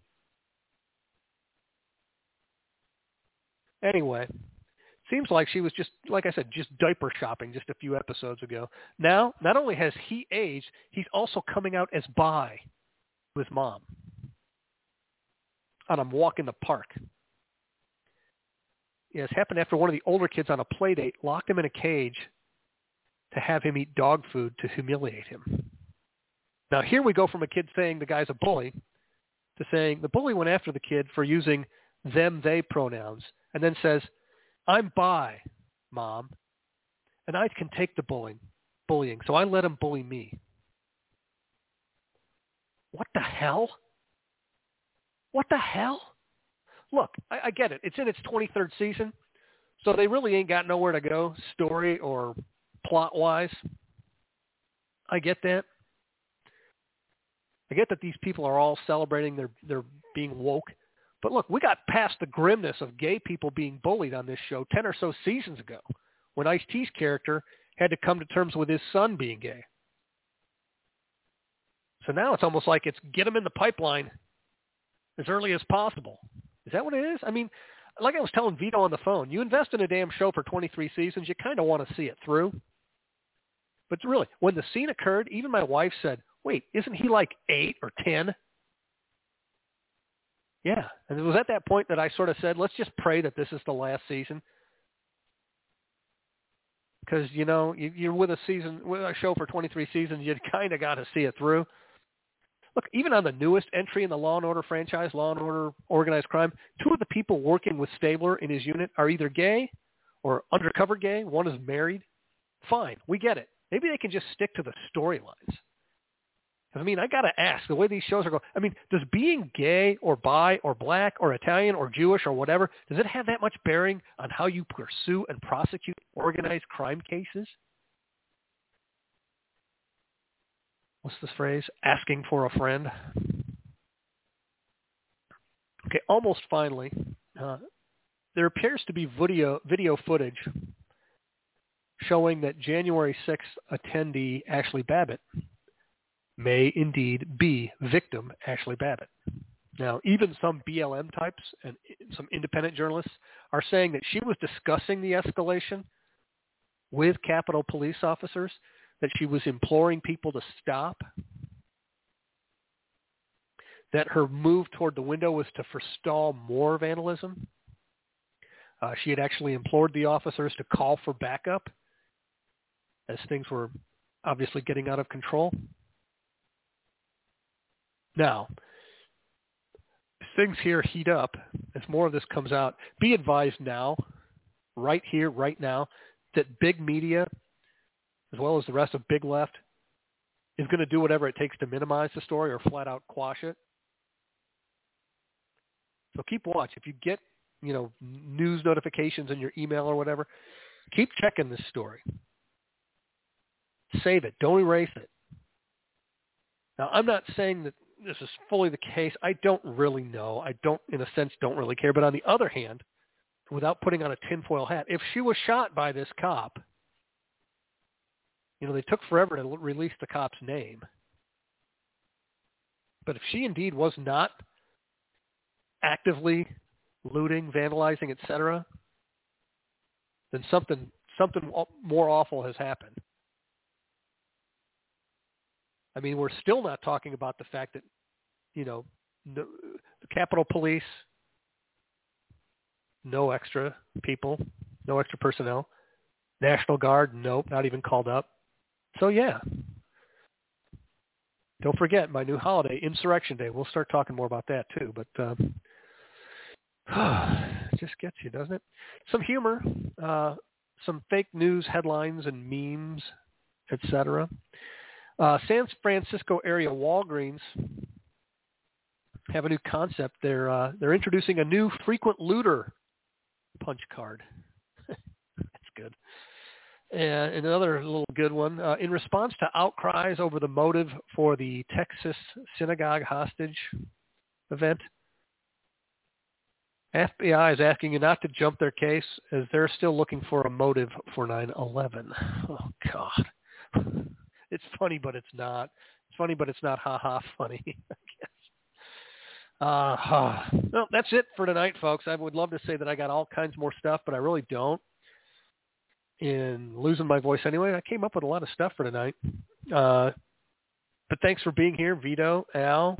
Anyway, seems like she was just, like I said, just diaper shopping just a few episodes ago. Now, not only has he aged, he's also coming out as bi with mom on a walk in the park. Yeah, it's happened after one of the older kids on a play date locked him in a cage to have him eat dog food to humiliate him. Now, here we go from a kid saying the guy's a bully to saying the bully went after the kid for using them, they pronouns, and then says, I'm bi, Mom, and I can take the bullying, bullying, so I let him bully me. What the hell? What the hell? Look, I, I get it. It's in its twenty-third season, so they really ain't got nowhere to go, story or plot-wise. I get that. I get that these people are all celebrating their, their being woke. But look, we got past the grimness of gay people being bullied on this show ten or so seasons ago when Ice-T's character had to come to terms with his son being gay. So now it's almost like it's get him in the pipeline as early as possible. Is that what it is? I mean, like I was telling Vito on the phone, you invest in a damn show for twenty-three seasons, you kind of want to see it through. But really, when the scene occurred, even my wife said, wait, isn't he like eight or ten? Yeah, and it was at that point that I sort of said, let's just pray that this is the last season. Because, you know, you, you're with a season, with a show for twenty-three seasons, you kind of got to see it through. Look, even on the newest entry in the Law and Order franchise, Law and Order Organized Crime, two of the people working with Stabler in his unit are either gay or undercover gay. One is married. Fine, we get it. Maybe they can just stick to the storylines. I mean, I got to ask, the way these shows are going, I mean, does being gay or bi or black or Italian or Jewish or whatever, does it have that much bearing on how you pursue and prosecute organized crime cases? What's this phrase? Asking for a friend. Okay, almost finally, uh, there appears to be video, video footage showing that January sixth attendee Ashley Babbitt may indeed be victim Ashley Babbitt. Now, even some B L M types and some independent journalists are saying that she was discussing the escalation with Capitol police officers, that she was imploring people to stop, that her move toward the window was to forestall more vandalism. Uh, she had actually implored the officers to call for backup as things were obviously getting out of control. Now, as things here heat up, as more of this comes out, be advised now, right here, right now, that big media, as well as the rest of Big Left, is going to do whatever it takes to minimize the story or flat out quash it. So keep watch. If you get, you know, news notifications in your email or whatever, keep checking this story. Save it. Don't erase it. Now, I'm not saying that this is fully the case. I don't really know. I don't, in a sense, don't really care. But on the other hand, without putting on a tinfoil hat, if she was shot by this cop, you know, they took forever to release the cop's name. But if she indeed was not actively looting, vandalizing, et cetera, then something something more awful has happened. I mean, we're still not talking about the fact that, you know, the, the Capitol Police, no extra people, no extra personnel. National Guard, nope, not even called up. So, yeah. Don't forget my new holiday, Insurrection Day. We'll start talking more about that, too. But um, it just gets you, doesn't it? Some humor, uh, some fake news headlines and memes, et cetera. Uh, San Francisco area Walgreens have a new concept. They're uh, they're introducing a new frequent looter punch card. That's good. And another little good one. Uh, in response to outcries over the motive for the Texas synagogue hostage event, F B I is asking you not to jump their case as they're still looking for a motive for nine eleven. Oh, God. It's funny, but it's not. It's funny, but it's not ha-ha funny, I guess. Uh, huh. Well, that's it for tonight, folks. I would love to say that I got all kinds more stuff, but I really don't. In losing my voice anyway, I came up with a lot of stuff for tonight. Uh, but thanks for being here, Vito, Al.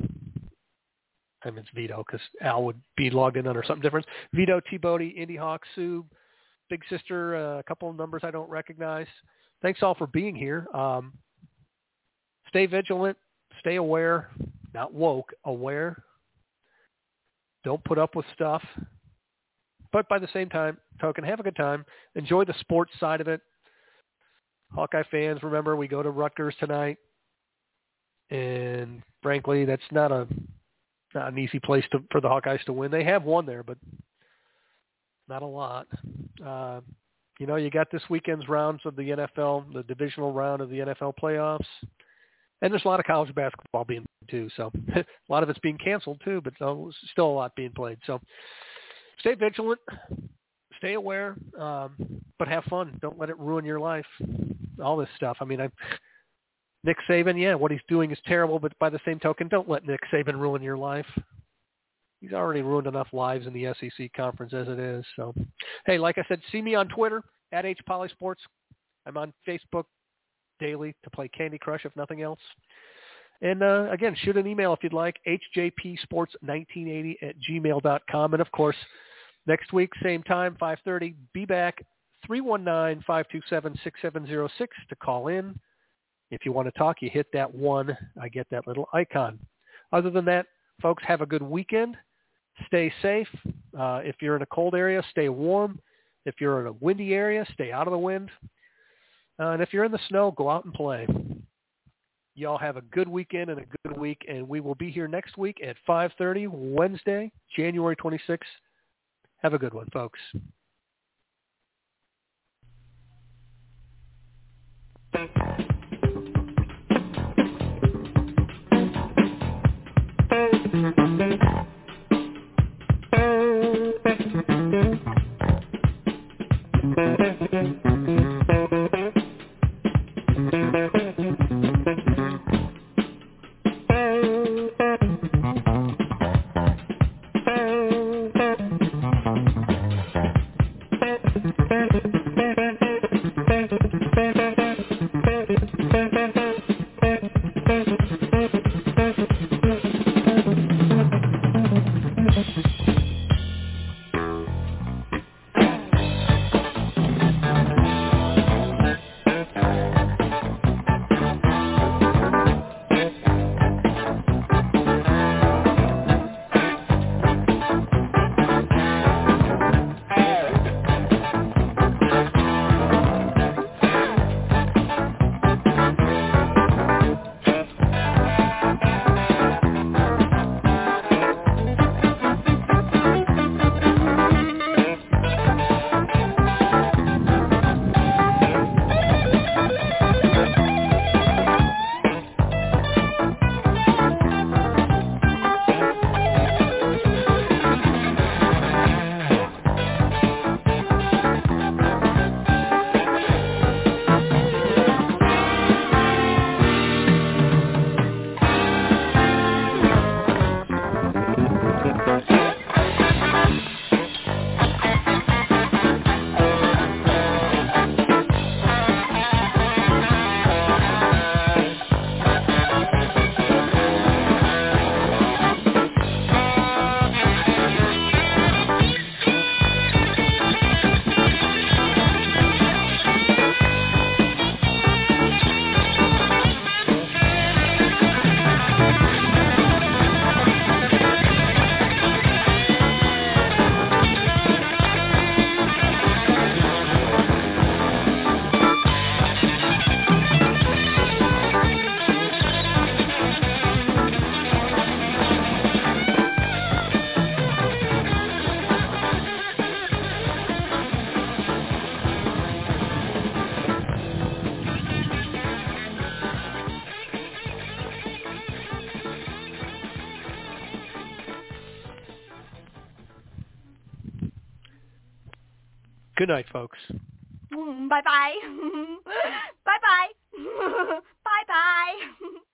I mean, it's Vito because Al would be logged in under something different. Vito, T-Bodie, Indy Hawk, Sue, Big Sister, uh, a couple of numbers I don't recognize. Thanks all for being here. Um, stay vigilant. Stay aware. Not woke, aware. Don't put up with stuff. But by the same time, token, have a good time. Enjoy the sports side of it. Hawkeye fans, remember, we go to Rutgers tonight. And frankly, that's not a not an easy place to, for the Hawkeyes to win. They have won there, but not a lot. Uh, you know, you got this weekend's rounds of the N F L, the divisional round of the N F L playoffs. And there's a lot of college basketball being played too. So a lot of it's being canceled too, but still a lot being played. So stay vigilant, stay aware, um, but have fun. Don't let it ruin your life. All this stuff. I mean, I, Nick Saban, yeah, what he's doing is terrible, but by the same token, don't let Nick Saban ruin your life. He's already ruined enough lives in the S E C conference as it is. So, hey, like I said, see me on Twitter, at H Polysports. I'm on Facebook daily to play Candy Crush, if nothing else. And, uh, again, shoot an email if you'd like, h j p sports nineteen eighty at gmail dot com. And, of course, next week, same time, five thirty, be back, three one nine, five two seven, six seven zero six to call in. If you want to talk, you hit that one. I get that little icon. Other than that, folks, have a good weekend. Stay safe. Uh, if you're in a cold area, stay warm. If you're in a windy area, stay out of the wind. Uh, and if you're in the snow, go out and play. Y'all have a good weekend and a good week, and we will be here next week at five thirty, Wednesday, January twenty-sixth. Have a good one, folks. Thank you. Good night, folks. Bye-bye. Bye-bye. Bye-bye.